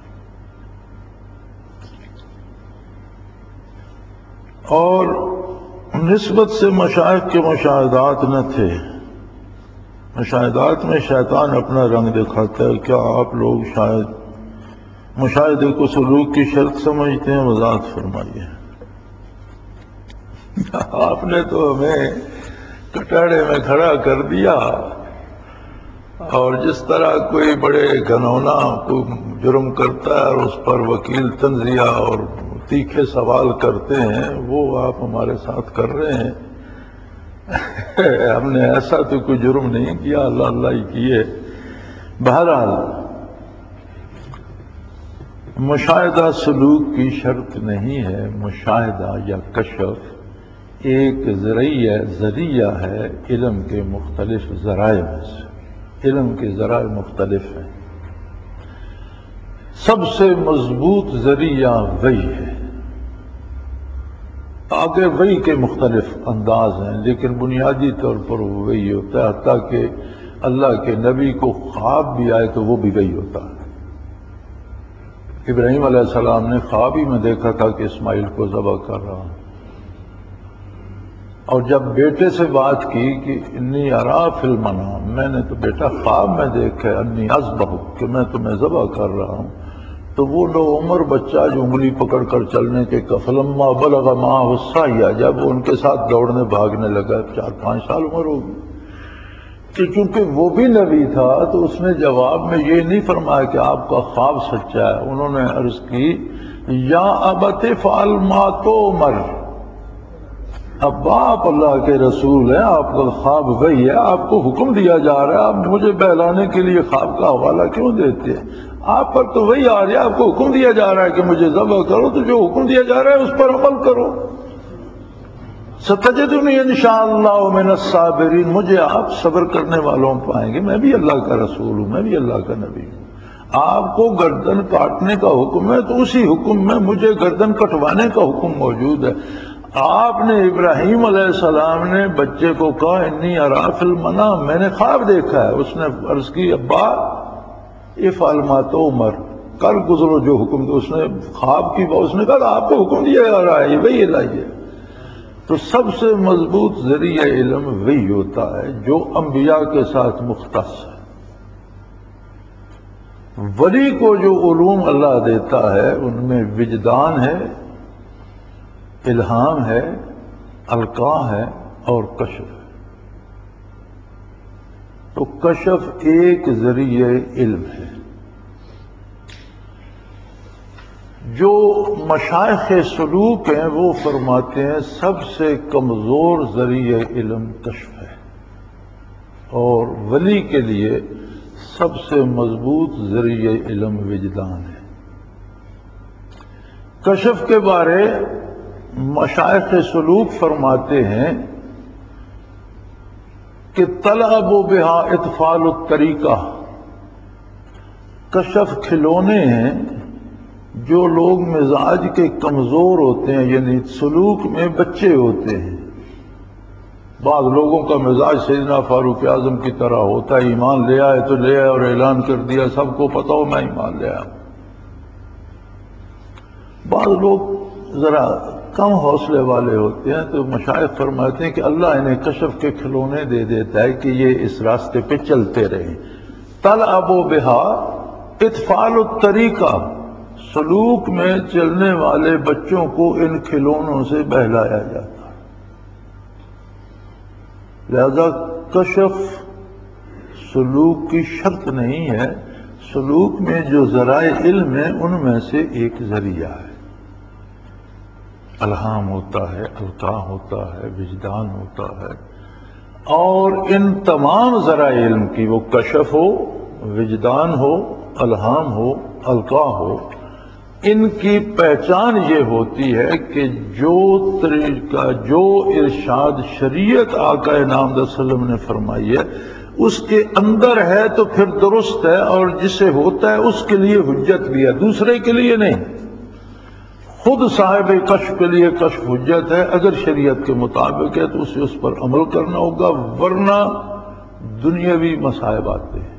اور نسبت سے مشائخ کے مشاہدات نہ تھے، مشاہدات میں شیطان اپنا رنگ دکھاتا ہے۔ کیا آپ لوگ شاید مشاہدے کو سلوک کی شرط سمجھتے ہیں؟ وضاحت فرمائیے۔ آپ نے تو ہمیں کٹاڑے میں کھڑا کر دیا، اور جس طرح کوئی بڑے گھنونا کوئی جرم کرتا ہے اور اس پر وکیل تنزیہ اور تیکھے سوال کرتے ہیں، وہ آپ ہمارے ساتھ کر رہے ہیں۔ ہم نے ایسا تو کوئی جرم نہیں کیا، اللہ اللہ ہی کیے۔ بہرحال مشاہدہ سلوک کی شرط نہیں ہے۔ مشاہدہ یا کشف ایک ذریعہ ذریعہ ہے علم کے مختلف ذرائع میں سے۔ علم کے ذرائع مختلف ہیں، سب سے مضبوط ذریعہ وحی ہے۔ آگے وحی کے مختلف انداز ہیں، لیکن بنیادی طور پر وحی ہوتا ہے، حتیٰ کہ اللہ کے نبی کو خواب بھی آئے تو وہ بھی وحی ہوتا ہے۔ ابراہیم علیہ السلام نے خواب ہی میں دیکھا تھا کہ اسماعیل کو ذبح کر رہا ہوں، اور جب بیٹے سے بات کی کہ انی ارا فی المنام، میں نے تو بیٹا خواب میں دیکھا انی اذبحک، کہ میں تمہیں ذبح کر رہا ہوں، تو وہ لو عمر بچہ جو انگلی پکڑ کر چلنے کے فلما بلغ معہ السعی، جب وہ ان کے ساتھ دوڑنے بھاگنے لگا، چار پانچ سال عمر ہوگی، کہ چونکہ وہ بھی نبی تھا تو اس نے جواب میں یہ نہیں فرمایا کہ آپ کا خواب سچا ہے۔ انہوں نے عرض کی یا ابت فعل ما تؤمر، اب آپ اللہ کے رسول ہیں، آپ کا خواب وہی ہے، آپ کو حکم دیا جا رہا ہے، آپ مجھے بہلانے کے لیے خواب کا حوالہ کیوں دیتے ہیں؟ آپ پر تو وہی آ رہا ہے، آپ کو حکم دیا جا رہا ہے کہ مجھے ذبح کرو، تو جو حکم دیا جا رہا ہے اس پر عمل کرو۔ ستجدنی انشاءاللہ من الصابرین، مجھے آپ صبر کرنے والوں پائیں گے، میں بھی اللہ کا رسول ہوں، میں بھی اللہ کا نبی ہوں۔ آپ کو گردن کاٹنے کا حکم ہے تو اسی حکم میں مجھے گردن کٹوانے کا حکم موجود ہے۔ آپ نے ابراہیم علیہ السلام نے بچے کو کہا انی ارا فی المنام، میں نے خواب دیکھا ہے، اس نے عرض کی ابا افعل ما تؤمر، کر گزرو جو حکم دے۔ اس نے خواب کی اس نے کہا آپ کو حکم دیا جا رہا ہے، یہ وہی لائیے۔ تو سب سے مضبوط ذریعہ علم وہی ہوتا ہے جو انبیاء کے ساتھ مختص ہے۔ ولی کو جو علوم اللہ دیتا ہے ان میں وجدان ہے، الہام ہے، القاء ہے اور کشف ہے۔ تو کشف ایک ذریعہ علم ہے۔ جو مشائخ سلوک ہیں وہ فرماتے ہیں سب سے کمزور ذریعہ علم کشف ہے، اور ولی کے لیے سب سے مضبوط ذریعہ علم وجدان ہے۔ کشف کے بارے مشائخ سلوک فرماتے ہیں کہ طلب بہا اطفال الطریقہ، کشف کھلونے ہیں جو لوگ مزاج کے کمزور ہوتے ہیں، یعنی سلوک میں بچے ہوتے ہیں۔ بعض لوگوں کا مزاج سیدنا فاروق اعظم کی طرح ہوتا ہے، ایمان لے آئے تو لے آئے اور اعلان کر دیا سب کو پتہ ہو میں ایمان لے آیا۔ بعض لوگ ذرا کم حوصلے والے ہوتے ہیں تو مشائخ فرماتے ہیں کہ اللہ انہیں کشف کے کھلونے دے دیتا ہے کہ یہ اس راستے پہ چلتے رہیں۔ طلب بہا اطفال الطریقہ، سلوک میں چلنے والے بچوں کو ان کھلونوں سے بہلایا جاتا ہے۔ لہذا کشف سلوک کی شرط نہیں ہے، سلوک میں جو ذرائع علم ہیں ان میں سے ایک ذریعہ ہے۔ الہام ہوتا ہے، القاء ہوتا ہے، وجدان ہوتا ہے، اور ان تمام ذرائع علم کی، وہ کشف ہو، وجدان ہو، الہام ہو، القاء ہو، ان کی پہچان یہ ہوتی ہے کہ جو طریقہ، جو ارشاد شریعت آقا نامدار صلی اللہ علیہ وسلم نے فرمائی ہے اس کے اندر ہے تو پھر درست ہے، اور جسے ہوتا ہے اس کے لیے حجت بھی ہے، دوسرے کے لیے نہیں۔ خود صاحب کشف کے لیے کشف حجت ہے، اگر شریعت کے مطابق ہے تو اسے اس پر عمل کرنا ہوگا، ورنہ دنیاوی مصائب آتے ہیں۔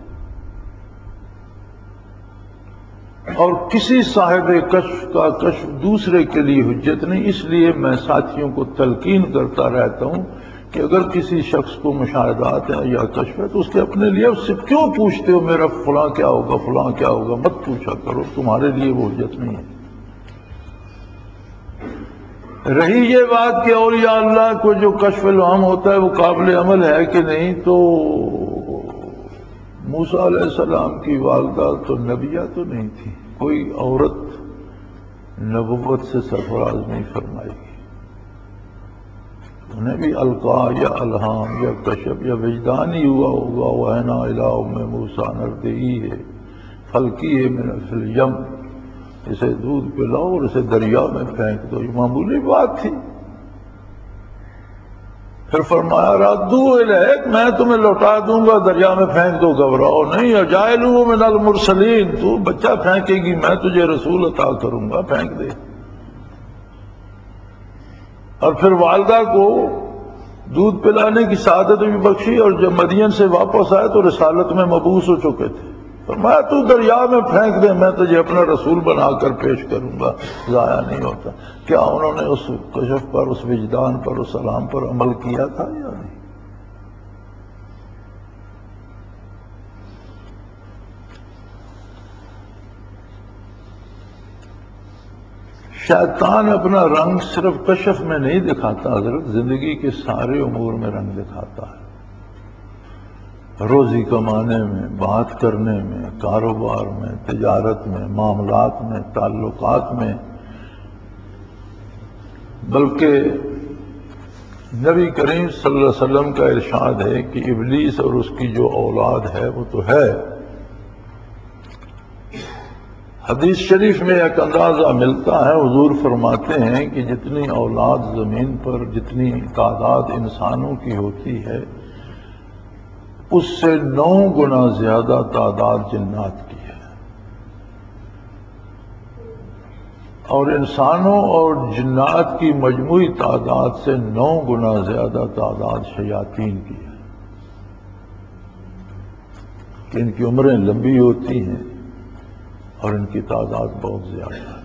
اور کسی صاحب کشف کا کشف دوسرے کے لیے حجت نہیں۔ اس لیے میں ساتھیوں کو تلقین کرتا رہتا ہوں کہ اگر کسی شخص کو مشاہدات ہیں یا کشف ہے تو اس کے اپنے لیے، اس سے کیوں پوچھتے ہو میرا فلاں کیا ہوگا فلاں کیا ہوگا، مت پوچھا کرو، تمہارے لیے وہ حجت نہیں ہے۔ رہی یہ بات کہ اولیاء اللہ کو جو کشف الہام ہوتا ہے وہ قابل عمل ہے کہ نہیں، تو موسیٰ علیہ السلام کی والدہ تو نبیہ تو نہیں تھی، کوئی عورت نبوت سے سرفراز نہیں فرمائے گی، انہیں بھی القاء یا الہام یا کشف یا وجدان ہی ہوا ہوگا۔ وَأَوْحَيْنَا إِلَىٰ أُمِّ مُوسَىٰ أَنْ ارْضِعِيهِ فَأَلْقِيهِ مِنْ فِي الْيَمِّ، اسے دودھ پلاؤ اور اسے دریا میں پھینک دو، یہ معمولی بات تھی۔ پھر فرمایا رَدُّوهُ إِلَيْكَ، میں تمہیں لوٹا دوں گا، دریا میں پھینک دو، گھبراؤ نہیں۔ وَجَاعِلُهُ مِنَ الْمُرْسَلِينَ، تو بچہ پھینکے گی میں تجھے رسول عطا کروں گا، پھینک دے۔ اور پھر والدہ کو دودھ پلانے کی سعادت بھی بخشی، اور جب مدین سے واپس آئے تو رسالت میں مبعوث ہو چکے تھے۔ فرمایا تو دریا میں پھینک دے، میں تجھے اپنا رسول بنا کر پیش کروں گا، ضائع نہیں ہوتا۔ کیا انہوں نے اس کشف پر، اس وجدان پر، اس سلام پر عمل کیا تھا یا نہیں؟ شیطان اپنا رنگ صرف کشف میں نہیں دکھاتا حضرت، زندگی کے سارے امور میں رنگ دکھاتا ہے، روزی کمانے میں، بات کرنے میں، کاروبار میں، تجارت میں، معاملات میں، تعلقات میں، بلکہ نبی کریم صلی اللہ علیہ وسلم کا ارشاد ہے کہ ابلیس اور اس کی جو اولاد ہے وہ تو ہے. حدیث شریف میں ایک اندازہ ملتا ہے، حضور فرماتے ہیں کہ جتنی اولاد زمین پر، جتنی تعداد انسانوں کی ہوتی ہے، اس سے نو گنا زیادہ تعداد جنات کی ہے، اور انسانوں اور جنات کی مجموعی تعداد سے نو گنا زیادہ تعداد شیاطین کی ہے، کہ ان کی عمریں لمبی ہوتی ہیں اور ان کی تعداد بہت زیادہ ہے.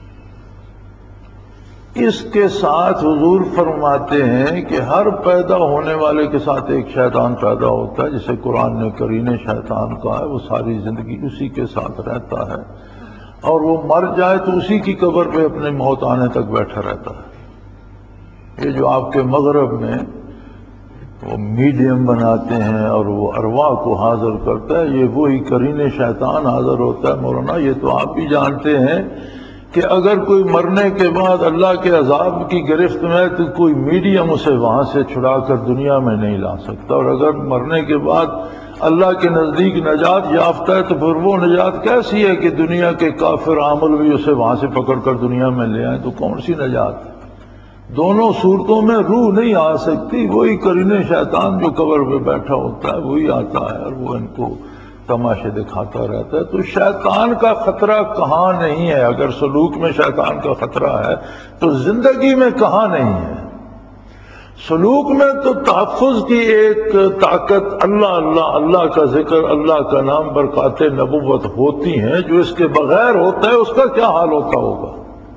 اس کے ساتھ حضور فرماتے ہیں کہ ہر پیدا ہونے والے کے ساتھ ایک شیطان پیدا ہوتا ہے، جسے قرآن نے قرین شیطان کہا ہے. وہ ساری زندگی اسی کے ساتھ رہتا ہے، اور وہ مر جائے تو اسی کی قبر پہ اپنے موت آنے تک بیٹھا رہتا ہے. یہ جو آپ کے مغرب میں وہ میڈیم بناتے ہیں اور وہ ارواح کو حاضر کرتا ہے، یہ وہی قرین شیطان حاضر ہوتا ہے. مولانا یہ تو آپ بھی جانتے ہیں کہ اگر کوئی مرنے کے بعد اللہ کے عذاب کی گرفت میں تو کوئی میڈیم اسے وہاں سے چھڑا کر دنیا میں نہیں لا سکتا، اور اگر مرنے کے بعد اللہ کے نزدیک نجات یافتہ ہے تو پھر وہ نجات کیسی ہے کہ دنیا کے کافر عامل بھی اسے وہاں سے پکڑ کر دنیا میں لے آئیں؟ تو کون سی نجات؟ دونوں صورتوں میں روح نہیں آ سکتی. وہی قرین شیطان جو قبر پہ بیٹھا ہوتا ہے وہی آتا ہے اور وہ ان کو تماشے دکھاتا رہتا ہے. تو شیطان کا خطرہ کہاں نہیں ہے؟ اگر سلوک میں شیطان کا خطرہ ہے تو زندگی میں کہاں نہیں ہے؟ سلوک میں تو تحفظ کی ایک طاقت، اللہ اللہ اللہ کا ذکر، اللہ کا نام، برکات نبوت ہوتی ہیں. جو اس کے بغیر ہوتا ہے اس کا کیا حال ہوتا ہوگا؟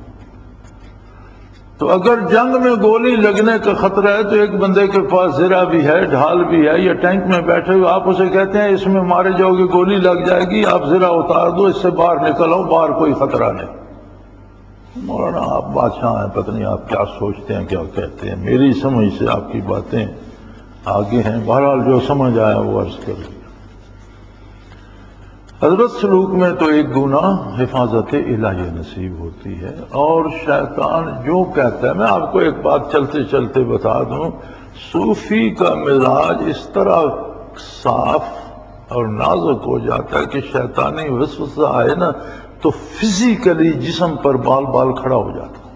تو اگر جنگ میں گولی لگنے کا خطرہ ہے تو ایک بندے کے پاس زرہ بھی ہے، ڈھال بھی ہے، یا ٹینک میں بیٹھے ہوئے آپ اسے کہتے ہیں اس میں مارے جاؤ گے، گولی لگ جائے گی، آپ زرہ اتار دو، اس سے باہر نکل آؤ، باہر کوئی خطرہ نہیں. مولانا آپ بادشاہ ہیں، پتہ نہیں آپ کیا سوچتے ہیں، کیا کہتے ہیں. میری سمجھ سے آپ کی باتیں آگے ہیں، بہرحال جو سمجھ آیا وہ عرض کریں. حضرت سلوک میں تو ایک گنا حفاظت الہی نصیب ہوتی ہے، اور شیطان جو کہتا ہے، میں آپ کو ایک بات چلتے چلتے بتا دوں، صوفی کا مزاج اس طرح صاف اور نازک ہو جاتا ہے کہ شیطانی وسوسہ آئے نا تو فزیکلی جسم پر بال بال کھڑا ہو جاتا ہے.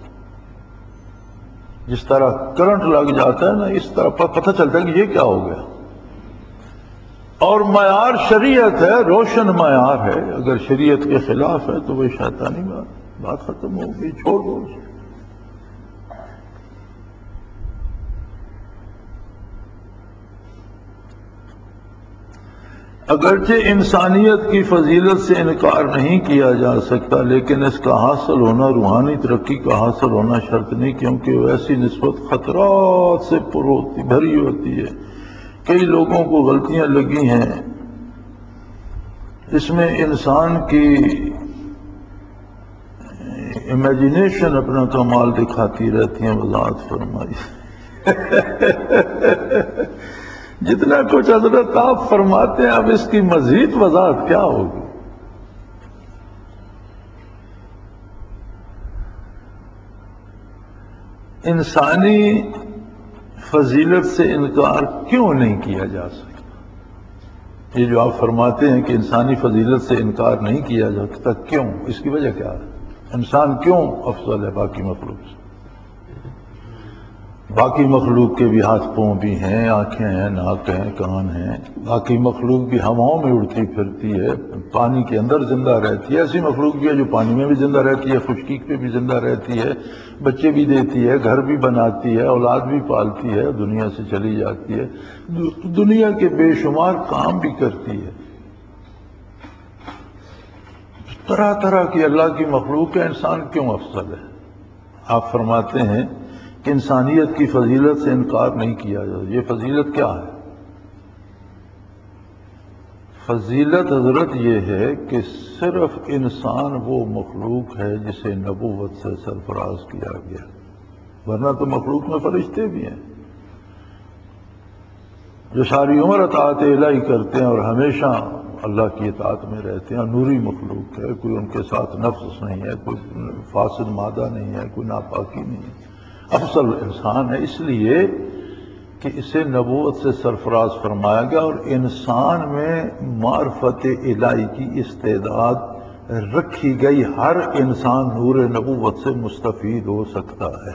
جس طرح کرنٹ لگ جاتا ہے نا، اس طرح پتہ چلتا ہے کہ یہ کیا ہو گیا. اور معیار شریعت ہے، روشن معیار ہے. اگر شریعت کے خلاف ہے تو وہ شیطانی بات بات ختم ہو گئی، چھوڑ دو اسے. اگرچہ انسانیت کی فضیلت سے انکار نہیں کیا جا سکتا، لیکن اس کا حاصل ہونا، روحانی ترقی کا حاصل ہونا شرط نہیں، کیونکہ ویسی نسبت خطرات سے پر ہوتی بھری ہوتی ہے. کئی لوگوں کو غلطیاں لگی ہیں، اس میں انسان کی امیجنیشن اپنا کمال دکھاتی رہتی ہیں. وضاحت فرمائی جتنا کچھ حضرت آپ فرماتے ہیں، اب اس کی مزید وضاحت کیا ہوگی؟ انسانی فضیلت سے انکار کیوں نہیں کیا جا سکتا؟ یہ جو آپ فرماتے ہیں کہ انسانی فضیلت سے انکار نہیں کیا جا سکتا، کیوں؟ اس کی وجہ کیا ہے؟ انسان کیوں افضل ہے باقی مخلوق سے؟ باقی مخلوق کے بھی ہاتھ پاؤں بھی ہیں، آنکھیں ہیں، ناک ہیں، کان ہیں. باقی مخلوق بھی ہواؤں میں اڑتی پھرتی ہے، پانی کے اندر زندہ رہتی ہے. ایسی مخلوق بھی ہے جو پانی میں بھی زندہ رہتی ہے، خشکی پہ بھی زندہ رہتی ہے، بچے بھی دیتی ہے، گھر بھی بناتی ہے، اولاد بھی پالتی ہے، دنیا سے چلی جاتی ہے، دنیا کے بے شمار کام بھی کرتی ہے. طرح طرح کی اللہ کی مخلوق ہے، انسان کیوں افضل ہے؟ آپ فرماتے ہیں کہ انسانیت کی فضیلت سے انکار نہیں کیا جاتا. یہ فضیلت کیا ہے؟ فضیلت حضرت یہ ہے کہ صرف انسان وہ مخلوق ہے جسے نبوت سے سرفراز کیا گیا، ورنہ تو مخلوق میں فرشتے بھی ہیں جو ساری عمر اطاعت الہی کرتے ہیں اور ہمیشہ اللہ کی اطاعت میں رہتے ہیں. نوری مخلوق ہے، کوئی ان کے ساتھ نفس نہیں ہے، کوئی فاسد مادہ نہیں ہے، کوئی ناپاکی نہیں ہے. افضل انسان ہے، اس لیے کہ اسے نبوت سے سرفراز فرمایا گیا، اور انسان میں معرفت الہی کی استعداد رکھی گئی، ہر انسان نور نبوت سے مستفید ہو سکتا ہے۔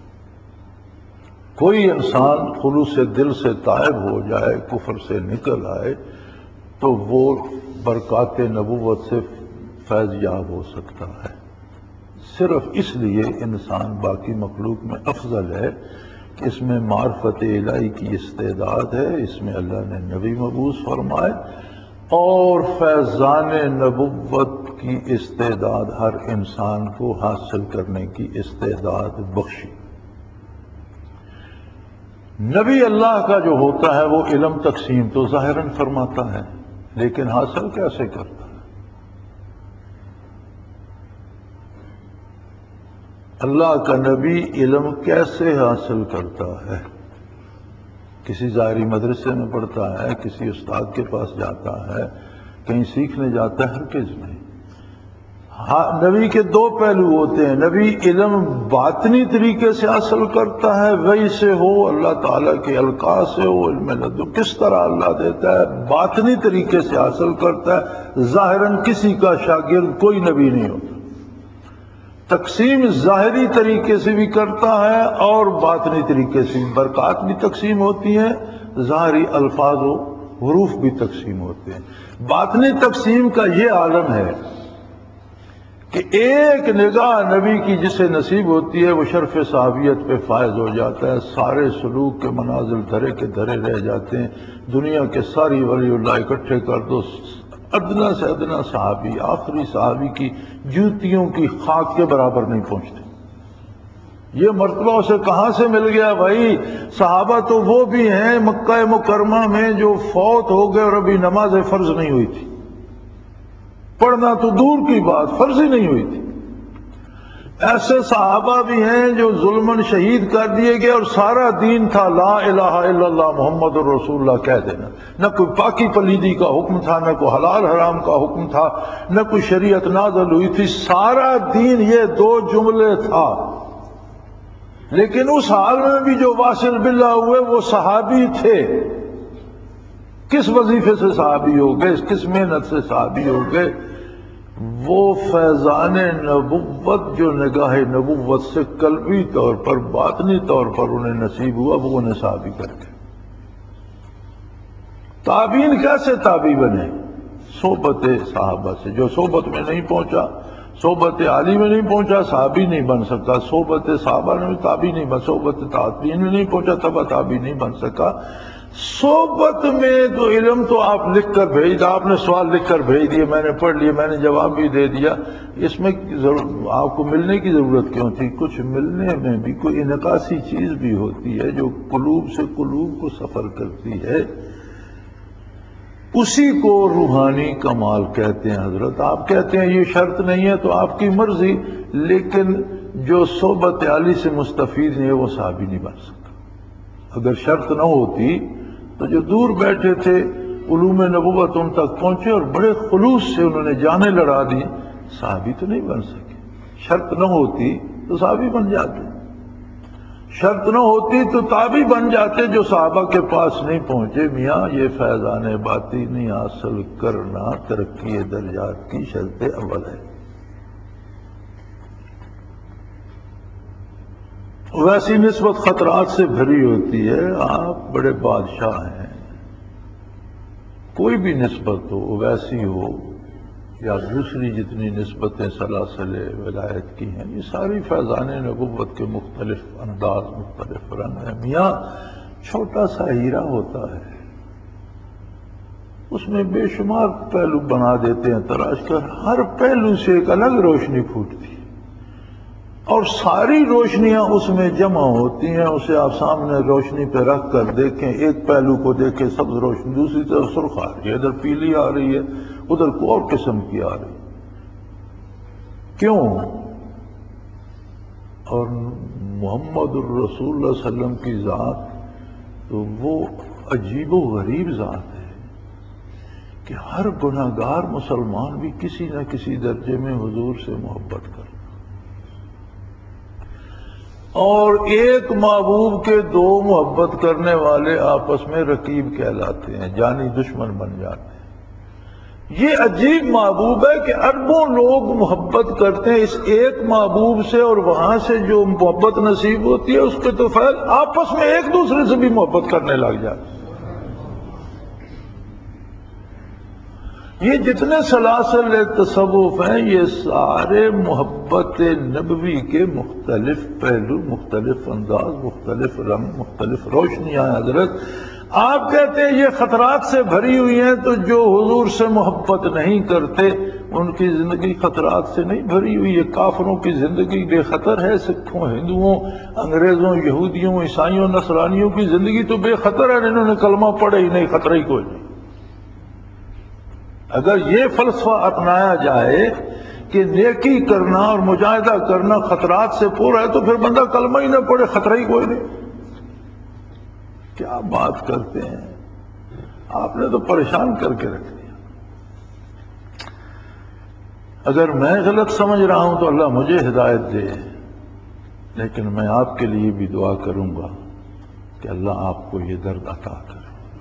کوئی انسان خلوص دل سے تائب ہو جائے، کفر سے نکل آئے، تو وہ برکات نبوت سے فیض یاب ہو سکتا ہے۔ صرف اس لیے انسان باقی مخلوق میں افضل ہے کہ اس میں معرفت الہی کی استعداد ہے، اس میں اللہ نے نبی مبعوث فرمائے، اور فیضان نبوت کی استعداد ہر انسان کو حاصل کرنے کی استعداد بخشی۔ نبی اللہ کا جو ہوتا ہے وہ علم تقسیم تو ظاہراً فرماتا ہے، لیکن حاصل کیسے کرتا ہے؟ اللہ کا نبی علم کیسے حاصل کرتا ہے؟ کسی ظاہری مدرسے میں پڑھتا ہے، کسی استاد کے پاس جاتا ہے، کہیں سیکھنے جاتا ہے؟ ہرگز نہیں۔ ہاں، نبی کے دو پہلو ہوتے ہیں۔ نبی علم باطنی طریقے سے حاصل کرتا ہے، وحی سے ہو، اللہ تعالیٰ کے القاء سے ہو، علم لدن کس طرح اللہ دیتا ہے، باطنی طریقے سے حاصل کرتا ہے۔ ظاہراً کسی کا شاگرد کوئی نبی نہیں ہوتا۔ تقسیم ظاہری طریقے سے بھی کرتا ہے اور باطنی طریقے سے بھی، برکات بھی تقسیم ہوتی ہیں، ظاہری الفاظ و حروف بھی تقسیم ہوتے ہیں۔ باطنی تقسیم کا یہ عالم ہے کہ ایک نگاہ نبی کی جسے نصیب ہوتی ہے وہ شرف صحابیت پہ فائز ہو جاتا ہے، سارے سلوک کے منازل دھرے کے دھرے رہ جاتے ہیں۔ دنیا کے ساری ولی اللہ اکٹھے کر دو، ادنا سے ادنا صحابی، آخری صحابی کی جوتیوں کی خاک کے برابر نہیں پہنچتے۔ یہ مرتبہ اسے کہاں سے مل گیا بھائی؟ صحابہ تو وہ بھی ہیں مکہ مکرمہ میں جو فوت ہو گئے اور ابھی نماز فرض نہیں ہوئی تھی، پڑھنا تو دور کی بات، فرض ہی نہیں ہوئی تھی۔ ایسے صحابہ بھی ہیں جو ظلمن شہید کر دیے گئے اور سارا دین تھا لا الہ الا اللہ محمد الرسول اللہ کہہ دینا، نہ کوئی پاکی پلیدی کا حکم تھا، نہ کوئی حلال حرام کا حکم تھا، نہ کوئی شریعت نازل ہوئی تھی، سارا دین یہ دو جملے تھا۔ لیکن اس حال میں بھی جو واصل باللہ ہوئے وہ صحابی تھے۔ کس وظیفے سے صحابی ہو گئے، کس محنت سے صحابی ہو گئے؟ وہ فیضان نبوت جو نگاہ نبوت سے قلبی طور پر، باطنی طور پر انہیں نصیب ہوا، وہ انہیں صحابی کر گئے۔ تابعین کیسے تابعی بنے؟ صحبت صحابہ سے۔ جو صحبت میں نہیں پہنچا، صحبت عالی میں نہیں پہنچا، صحابی نہیں بن سکتا۔ صحبت صحابہ میں تابعی نہیں بن، صحبت تابعین میں نہیں پہنچا، تب تابعی نہیں بن سکا۔ صحبت میں تو علم تو آپ لکھ کر بھیج دیا، آپ نے سوال لکھ کر بھیج دیے، میں نے پڑھ لیا، میں نے جواب بھی دے دیا، اس میں آپ کو ملنے کی ضرورت کیوں تھی؟ کچھ ملنے میں بھی کوئی انعکاسی چیز بھی ہوتی ہے جو قلوب سے قلوب کو سفر کرتی ہے، اسی کو روحانی کمال کہتے ہیں۔ حضرت آپ کہتے ہیں یہ شرط نہیں ہے تو آپ کی مرضی، لیکن جو صحبت عالی سے مستفید نہیں ہے وہ صحابی نہیں بن سکتا۔ اگر شرط نہ ہوتی تو جو دور بیٹھے تھے علوم نبوت ان تک پہنچے اور بڑے خلوص سے انہوں نے جانیں لڑا دی، صحابی تو نہیں بن سکے۔ شرط نہ ہوتی تو صحابی بن جاتے، شرط نہ ہوتی تو تابعی بن جاتے جو صحابہ کے پاس نہیں پہنچے۔ میاں یہ فیضان باطنی حاصل کرنا ترقی درجات کی شرط اول ہے۔ ویسی نسبت خطرات سے بھری ہوتی ہے۔ آپ بڑے بادشاہ ہیں، کوئی بھی نسبت ہو، ویسی ہو یا دوسری جتنی نسبتیں سلاسل ولایت کی ہیں، یہ ساری فیضان نبوت کے مختلف انداز، مختلف رنگ ہیں۔ میاں چھوٹا سا ہیرا ہوتا ہے، اس میں بے شمار پہلو بنا دیتے ہیں تراش کر، ہر پہلو سے ایک الگ روشنی پھوٹتی ہے اور ساری روشنیاں اس میں جمع ہوتی ہیں۔ اسے آپ سامنے روشنی پہ رکھ کر دیکھیں، ایک پہلو کو دیکھیں سبز روشنی، دوسری طرف سرخ آ رہی ہے، ادھر پیلی آ رہی ہے، ادھر کو اور قسم کی آ رہی ہے۔ کیوں؟ اور محمد الرسول اللہ صلی اللہ علیہ وسلم کی ذات تو وہ عجیب و غریب ذات ہے کہ ہر گناہگار مسلمان بھی کسی نہ کسی درجے میں حضور سے محبت کرتا۔ اور ایک محبوب کے دو محبت کرنے والے آپس میں رقیب کہلاتے ہیں، جانی دشمن بن جاتے ہیں۔ یہ عجیب محبوب ہے کہ اربوں لوگ محبت کرتے ہیں اس ایک محبوب سے، اور وہاں سے جو محبت نصیب ہوتی ہے اس کے تو فیض آپس میں ایک دوسرے سے بھی محبت کرنے لگ جاتے ہیں۔ یہ جتنے سلاسل تصوف ہیں یہ سارے محبت نبوی کے مختلف پہلو، مختلف انداز، مختلف رنگ، مختلف روشنیاں ہیں۔ حضرت آپ کہتے ہیں یہ خطرات سے بھری ہوئی ہیں، تو جو حضور سے محبت نہیں کرتے ان کی زندگی خطرات سے نہیں بھری ہوئی ہے۔ کافروں کی زندگی بے خطر ہے، سکھوں، ہندوؤں، انگریزوں، یہودیوں، عیسائیوں، نصرانیوں کی زندگی تو بے خطر ہے، انہوں نے کلمہ پڑھا ہی نہیں، خطرہ ہی کوئی نہیں۔ اگر یہ فلسفہ اپنایا جائے کہ نیکی کرنا اور مجاہدہ کرنا خطرات سے پورا ہے، تو پھر بندہ کلمہ ہی نہ پڑھے، خطرہ ہی کوئی نہیں۔ کیا بات کرتے ہیں، آپ نے تو پریشان کر کے رکھ دیا۔ اگر میں غلط سمجھ رہا ہوں تو اللہ مجھے ہدایت دے، لیکن میں آپ کے لیے بھی دعا کروں گا کہ اللہ آپ کو یہ درد عطا کرے۔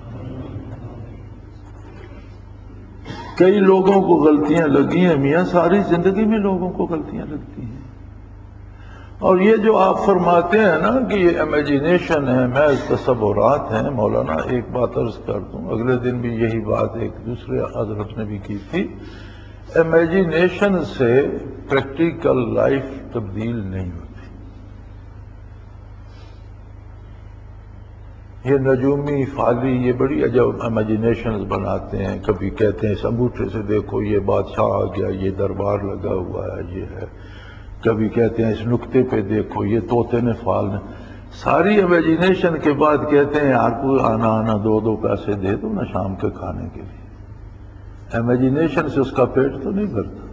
کئی لوگوں کو غلطیاں لگی ہیں میاں، ساری زندگی میں لوگوں کو غلطیاں لگتی ہیں، اور یہ جو آپ فرماتے ہیں نا کہ یہ امیجینیشن ہے، محض تصورات ہیں، مولانا ایک بات عرض کر دوں، اگلے دن بھی یہی بات ایک دوسرے حضرت نے بھی کی تھی، امیجینیشن سے پریکٹیکل لائف تبدیل نہیں ہوتی۔ یہ نجومی فالی یہ بڑی عجب امیجینیشنز بناتے ہیں، کبھی کہتے ہیں اس انگوٹھے سے دیکھو یہ بادشاہ آ گیا، یہ دربار لگا ہوا ہے، یہ ہے، کبھی کہتے ہیں اس نقطے پہ دیکھو یہ طوطے نے فال نے، ساری امیجینیشن کے بعد کہتے ہیں یار کوئی آنا آنا دو دو پیسے دے دو نا شام کے کھانے کے لیے۔ امیجینیشن سے اس کا پیٹ تو نہیں بھرتا۔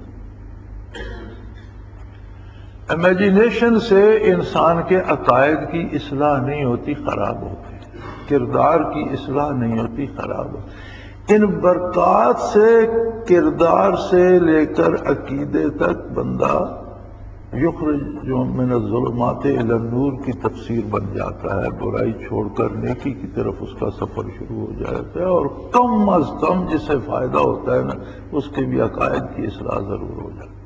امیجینیشن سے انسان کے عقائد کی اصلاح نہیں ہوتی، خراب ہوتی، کردار کی اصلاح نہیں ہوتی، خراب ہوتی۔ ان برکات سے، کردار سے لے کر عقیدے تک بندہ یخرج من الظلمات الی النور کی تفسیر بن جاتا ہے، برائی چھوڑ کر نیکی کی طرف اس کا سفر شروع ہو جاتا ہے، اور کم از کم جسے فائدہ ہوتا ہے نا اس کے بھی عقائد کی اصلاح ضرور ہو جاتی ہے۔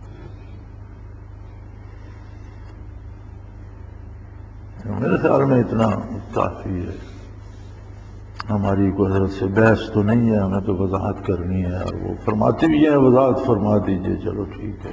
میرے خیال میں اتنا کافی ہے، ہماری کوئی حضرت سے بحث تو نہیں ہے، ہمیں تو وضاحت کرنی ہے، اور وہ فرماتے بھی ہیں وضاحت فرما دیجئے، چلو ٹھیک ہے۔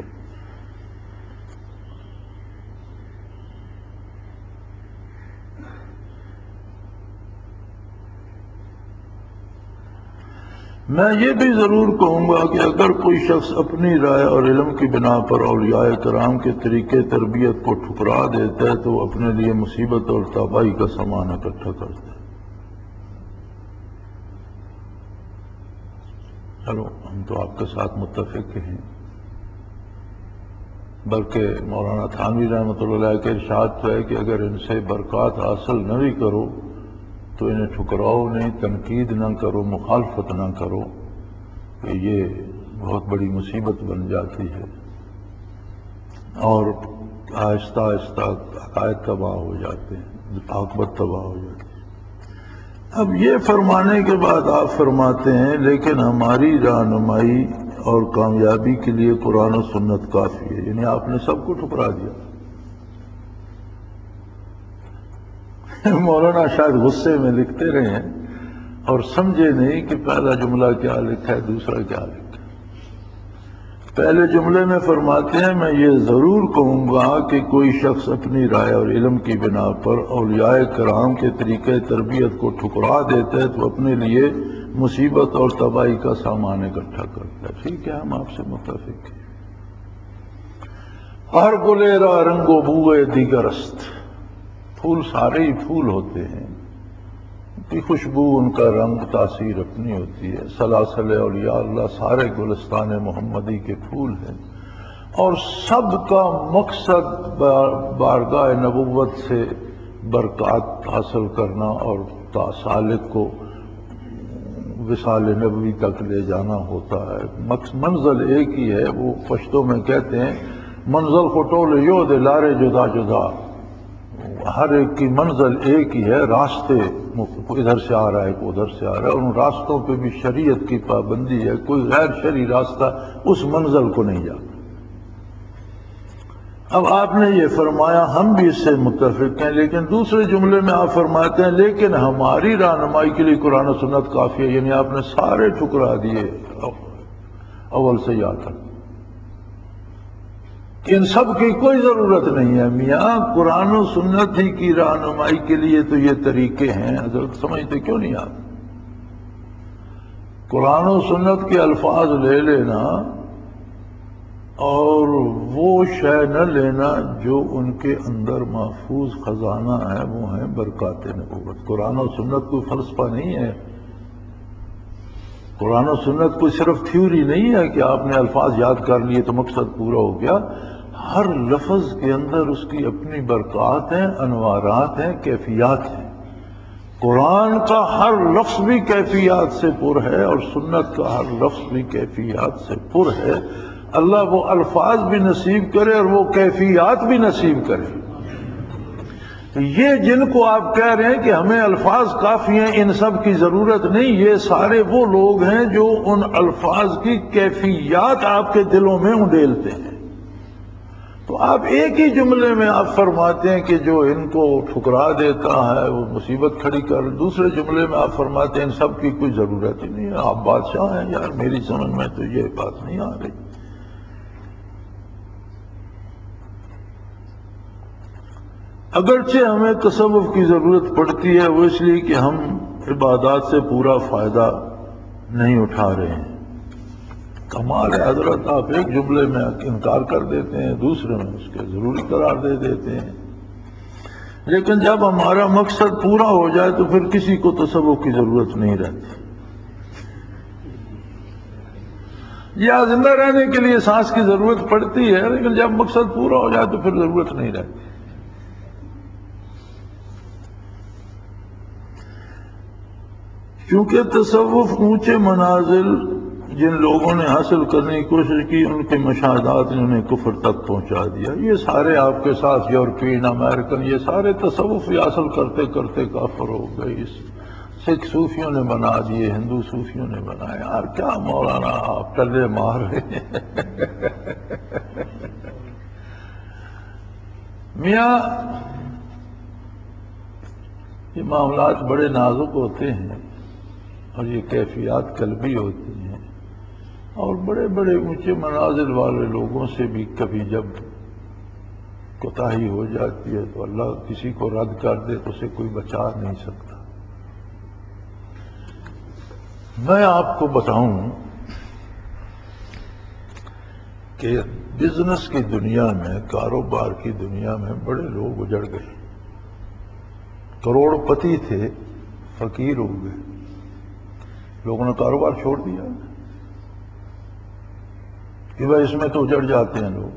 میں یہ بھی ضرور کہوں گا کہ اگر کوئی شخص اپنی رائے اور علم کی بنا پر اولیاء کرام کے طریقے تربیت کو ٹھکرا دیتا ہے تو وہ اپنے لیے مصیبت اور تباہی کا سامان اکٹھا کرتا ہے۔ چلو ہم تو آپ کے ساتھ متفق ہیں، بلکہ مولانا تھانوی رحمۃ اللہ علیہ کے ارشاد تو ہے کہ اگر ان سے برکات حاصل نہ بھی کرو تو انہیں ٹھکراؤ نہیں، تنقید نہ کرو، مخالفت نہ کرو، کہ یہ بہت بڑی مصیبت بن جاتی ہے، اور آہستہ آہستہ عقائد تباہ ہو جاتے ہیں، عاقبت تباہ ہو جاتی ہے۔ اب یہ فرمانے کے بعد آپ فرماتے ہیں لیکن ہماری رہنمائی اور کامیابی کے لیے قرآن و سنت کافی ہے، یعنی آپ نے سب کو ٹھکرا دیا۔ مولانا شاید غصے میں لکھتے رہے ہیں اور سمجھے نہیں کہ پہلا جملہ کیا لکھا ہے، دوسرا کیا لکھا ہے۔ پہلے جملے میں فرماتے ہیں میں یہ ضرور کہوں گا کہ کوئی شخص اپنی رائے اور علم کی بنا پر اولیاء کرام کے طریقے تربیت کو ٹھکرا دیتا ہے تو اپنے لیے مصیبت اور تباہی کا سامان اکٹھا کرتا ہے۔ ٹھیک ہے، ہم آپ سے متفق ہیں۔ ہر گلے را رنگ و بوئے دیگر است، پھول سارے ہی پھول ہوتے ہیں، ان کی خوشبو، ان کا رنگ، تاثیر اپنی ہوتی ہے۔ سلاسل اولیاء اللہ سارے گلستان محمدی کے پھول ہیں، اور سب کا مقصد بارگاہ نبوت سے برکات حاصل کرنا اور سالک کو وصال نبوی تک لے جانا ہوتا ہے۔ منزل ایک ہی ہے، وہ پشتوں میں کہتے ہیں منزل کو ٹول یو دے لارے جدا جدا، ہر ایک کی منزل ایک ہی ہے، راستے ادھر سے آ رہا ہے کوئی ادھر سے آ رہا ہے، اور ان راستوں پہ بھی شریعت کی پابندی ہے، کوئی غیر شرعی راستہ اس منزل کو نہیں جاتا۔ اب آپ نے یہ فرمایا، ہم بھی اس سے متفق ہیں، لیکن دوسرے جملے میں آپ فرماتے ہیں لیکن ہماری رہنمائی کے لیے قرآن و سنت کافی ہے، یعنی آپ نے سارے ٹھکرا دیے اول سے یا تک، ان سب کی کوئی ضرورت نہیں ہے۔ میاں قرآن و سنت ہی کی رہنمائی کے لیے تو یہ طریقے ہیں، حضرت سمجھتے کیوں نہیں آپ؟ قرآن و سنت کے الفاظ لے لینا اور وہ شے نہ لینا جو ان کے اندر محفوظ خزانہ ہے، وہ ہیں برکات نبوت۔ قرآن و سنت کوئی فلسفہ نہیں ہے، قرآن و سنت کوئی صرف تھیوری نہیں ہے کہ آپ نے الفاظ یاد کر لیے تو مقصد پورا ہو گیا۔ ہر لفظ کے اندر اس کی اپنی برکات ہیں، انوارات ہیں، کیفیات ہیں۔ قرآن کا ہر لفظ بھی کیفیات سے پر ہے اور سنت کا ہر لفظ بھی کیفیات سے پر ہے۔ اللہ وہ الفاظ بھی نصیب کرے اور وہ کیفیات بھی نصیب کرے۔ یہ جن کو آپ کہہ رہے ہیں کہ ہمیں الفاظ کافی ہیں، ان سب کی ضرورت نہیں، یہ سارے وہ لوگ ہیں جو ان الفاظ کی کیفیات آپ کے دلوں میں انڈیلتے ہیں۔ تو آپ ایک ہی جملے میں آپ فرماتے ہیں کہ جو ان کو ٹھکرا دیتا ہے وہ مصیبت کھڑی کر، دوسرے جملے میں آپ فرماتے ہیں ان سب کی کوئی ضرورت ہی نہیں ہے، آپ بادشاہ ہیں یار، میری سمجھ میں تو یہ بات نہیں آ رہی۔ اگرچہ ہمیں تصوف کی ضرورت پڑتی ہے، وہ اس لیے کہ ہم عبادات سے پورا فائدہ نہیں اٹھا رہے ہیں۔ کمال ہے حضرت، آپ ایک جملے میں انکار کر دیتے ہیں، دوسرے میں اس کے ضروری قرار دے دیتے ہیں، لیکن جب ہمارا مقصد پورا ہو جائے تو پھر کسی کو تصوف کی ضرورت نہیں رہتی۔ یا زندہ رہنے کے لیے سانس کی ضرورت پڑتی ہے، لیکن جب مقصد پورا ہو جائے تو پھر ضرورت نہیں رہتی۔ کیونکہ تصوف اونچے منازل جن لوگوں نے حاصل کرنے کی کوشش کی، ان کے مشاہدات نے انہیں کفر تک پہنچا دیا۔ یہ سارے آپ کے ساتھ یورپین، امریکن، یہ سارے تصوف حاصل کرتے کرتے کافر ہو گئے۔ اس سکھ صوفیوں نے بنا دیے، ہندو صوفیوں نے بنائے۔ یار کیا مولانا آپ ٹلے مار رہے ہیں۔ میاں یہ معاملات بڑے نازک ہوتے ہیں اور یہ کیفیات قلبی ہوتی ہیں، اور بڑے بڑے اونچے منازل والے لوگوں سے بھی کبھی جب کوتاہی ہو جاتی ہے تو اللہ کسی کو رد کر دے تو اسے کوئی بچا نہیں سکتا۔ میں آپ کو بتاؤں کہ بزنس کی دنیا میں، کاروبار کی دنیا میں بڑے لوگ اجڑ گئے، کروڑ پتی تھے، فقیر ہو گئے، لوگوں نے کاروبار چھوڑ دیا کہ بھائی اس میں تو اجڑ جاتے ہیں لوگ۔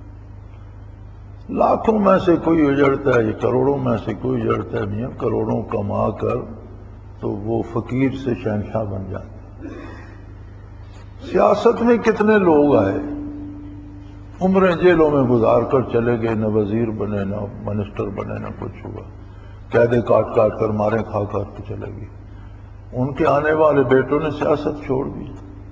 لاکھوں میں سے کوئی اجڑتا ہے، یہ کروڑوں میں سے کوئی اجڑتا ہے۔ میاں کروڑوں کما کر تو وہ فقیر سے شہنشاہ بن جاتے ہیں۔ سیاست میں کتنے لوگ آئے، عمریں جیلوں میں گزار کر چلے گئے، نہ وزیر بنے، نہ منسٹر بنے، نہ کچھ ہوا، قیدیں کاٹ کاٹ کر، مارے کھا کر کے چلے گئے۔ ان کے آنے والے بیٹوں نے سیاست چھوڑ دی۔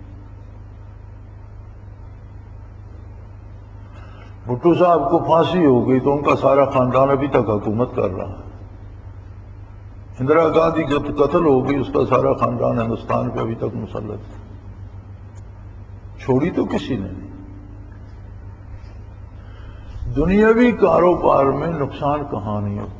بھٹو صاحب کو پھانسی ہو گئی تو ان کا سارا خاندان ابھی تک حکومت کر رہا ہے۔ اندرا گاندھی جب قتل ہو گئی، اس کا سارا خاندان ہندوستان پہ ابھی تک مسلط ہے، چھوڑی تو کسی نے نہیں۔ دنیاوی کاروبار میں نقصان کہاں نہیں ہوتا۔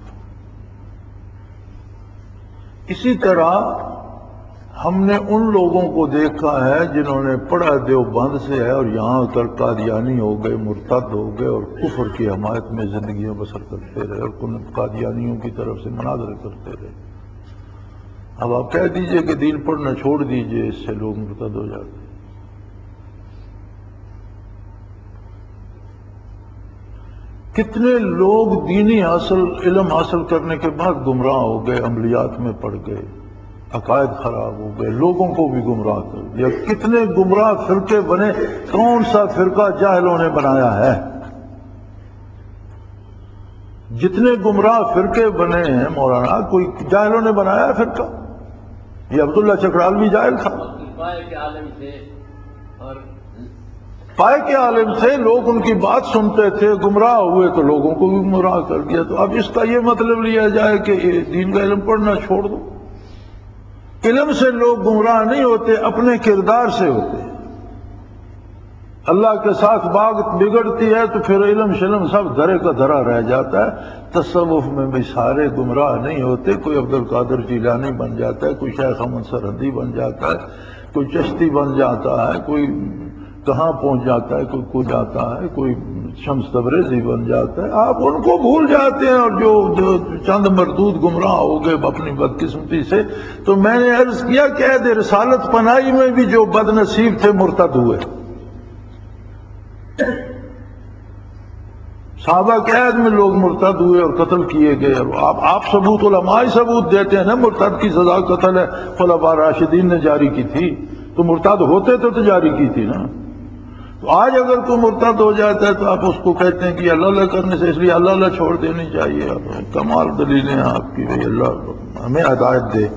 اسی طرح ہم نے ان لوگوں کو دیکھا ہے جنہوں نے پڑھا دیوبند سے ہے اور یہاں کر قادیانی ہو گئے، مرتد ہو گئے اور کفر کی حمایت میں زندگیاں بسر کرتے رہے اور قادیانیوں کی طرف سے مناظرے کرتے رہے۔ اب آپ کہہ دیجئے کہ دین پڑھنا چھوڑ دیجئے، اس سے لوگ مرتد ہو جاتے ہیں۔ کتنے لوگ دینی حاصل علم حاصل کرنے کے بعد گمراہ ہو گئے، عملیات میں پڑ گئے، عقائد خراب ہو گئے، لوگوں کو بھی گمراہ کر دیا۔ کتنے گمراہ فرقے بنے، کون سا فرقہ جاہلوں نے بنایا ہے؟ جتنے گمراہ فرقے بنے ہیں مولانا، کوئی جاہلوں نے بنایا ہے فرقہ؟ یہ عبداللہ چکرالوی جاہل تھا؟ پائے کے عالم تھے اور پائے کے عالم تھے، لوگ ان کی بات سنتے تھے، گمراہ ہوئے تو لوگوں کو بھی گمراہ کر دیا۔ تو اب اس کا یہ مطلب لیا جائے کہ دین کا علم پڑھنا چھوڑ دو؟ علم سے لوگ گمراہ نہیں ہوتے، اپنے کردار سے ہوتے ہیں۔ اللہ کے ساتھ بات بگڑتی ہے تو پھر علم شلم سب دھرے کا دھرا رہ جاتا ہے۔ تصوف میں بھی سارے گمراہ نہیں ہوتے، کوئی عبد القادر جیلانی بن جاتا ہے، کوئی شیخ احمد سرہندی بن جاتا ہے، کوئی چشتی بن جاتا ہے، کوئی کہاں پہنچ جاتا ہے، کوئی کو جاتا ہے، کوئی شمس تبریزی بن جاتا ہے۔ آپ ان کو بھول جاتے ہیں، اور جو جو چند مردود گمراہ ہو گئے اپنی بدقسمتی سے۔ تو میں نے عرض کیا کہ عہد رسالت پناہی میں بھی جو بد نصیب تھے مرتد ہوئے، صحابہ کے عہد میں لوگ مرتد ہوئے اور قتل کیے گئے۔ آپ آپ ثبوت، علماء ہی ثبوت دیتے ہیں نا، مرتد کی سزا قتل ہے، خلفاء راشدین نے جاری کی تھی، تو مرتد ہوتے تو تو جاری کی تھی نا۔ تو آج اگر کوئی مرتد ہو جاتا ہے تو آپ اس کو کہتے ہیں کہ اللہ اللہ کرنے سے، اس لیے اللہ اللہ چھوڑ دینی چاہیے۔ کمال دلیلیں ہیں آپ کی، بھئی اللہ ہمیں ہدایت دے۔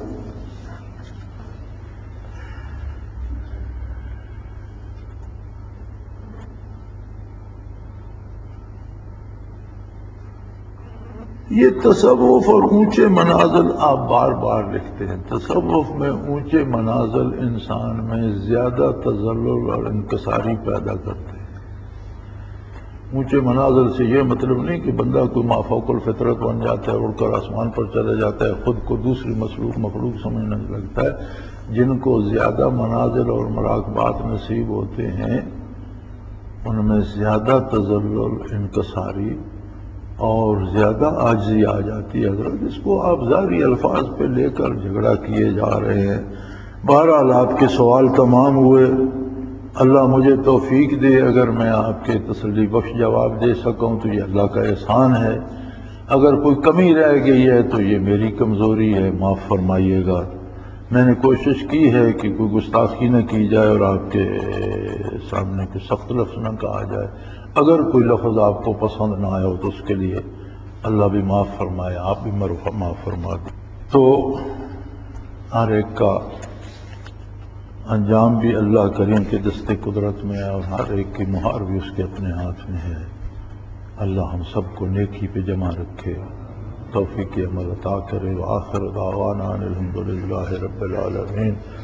یہ تصوف اور اونچے منازل آپ بار بار لکھتے ہیں، تصوف میں اونچے منازل انسان میں زیادہ تذلل اور انکساری پیدا کرتے ہیں۔ اونچے منازل سے یہ مطلب نہیں کہ بندہ کوئی مافوق الفطرت بن جاتا ہے، اڑ کر آسمان پر چلے جاتا ہے، خود کو دوسری مخلوق مخلوق سمجھنے لگتا ہے۔ جن کو زیادہ منازل اور مراقبات نصیب ہوتے ہیں ان میں زیادہ تذلل، انکساری اور زیادہ عاجزی آ جاتی ہے۔ حضرت اس کو آپ ظاہری الفاظ پہ لے کر جھگڑا کیے جا رہے ہیں۔ بہرحال آپ کے سوال تمام ہوئے، اللہ مجھے توفیق دے، اگر میں آپ کے تسلی بخش جواب دے سکوں تو یہ اللہ کا احسان ہے، اگر کوئی کمی رہ گئی ہے تو یہ میری کمزوری ہے، معاف فرمائیے گا۔ میں نے کوشش کی ہے کہ کوئی گستاخی نہ کی جائے اور آپ کے سامنے کوئی سخت لفظ نہ کہا جائے۔ اگر کوئی لفظ آپ کو پسند نہ آیا ہو تو اس کے لیے اللہ بھی معاف فرمائے، آپ بھی معاف فرما دیں۔ تو ہر ایک کا انجام بھی اللہ کریم کے دست قدرت میں ہے، اور ہر ایک کی مہار بھی اس کے اپنے ہاتھ میں ہے۔ اللہ ہم سب کو نیکی پہ جمع رکھے، توفیق عمل عطا کرے۔ وآخر دعوانا ان الحمد للہ رب العالمین۔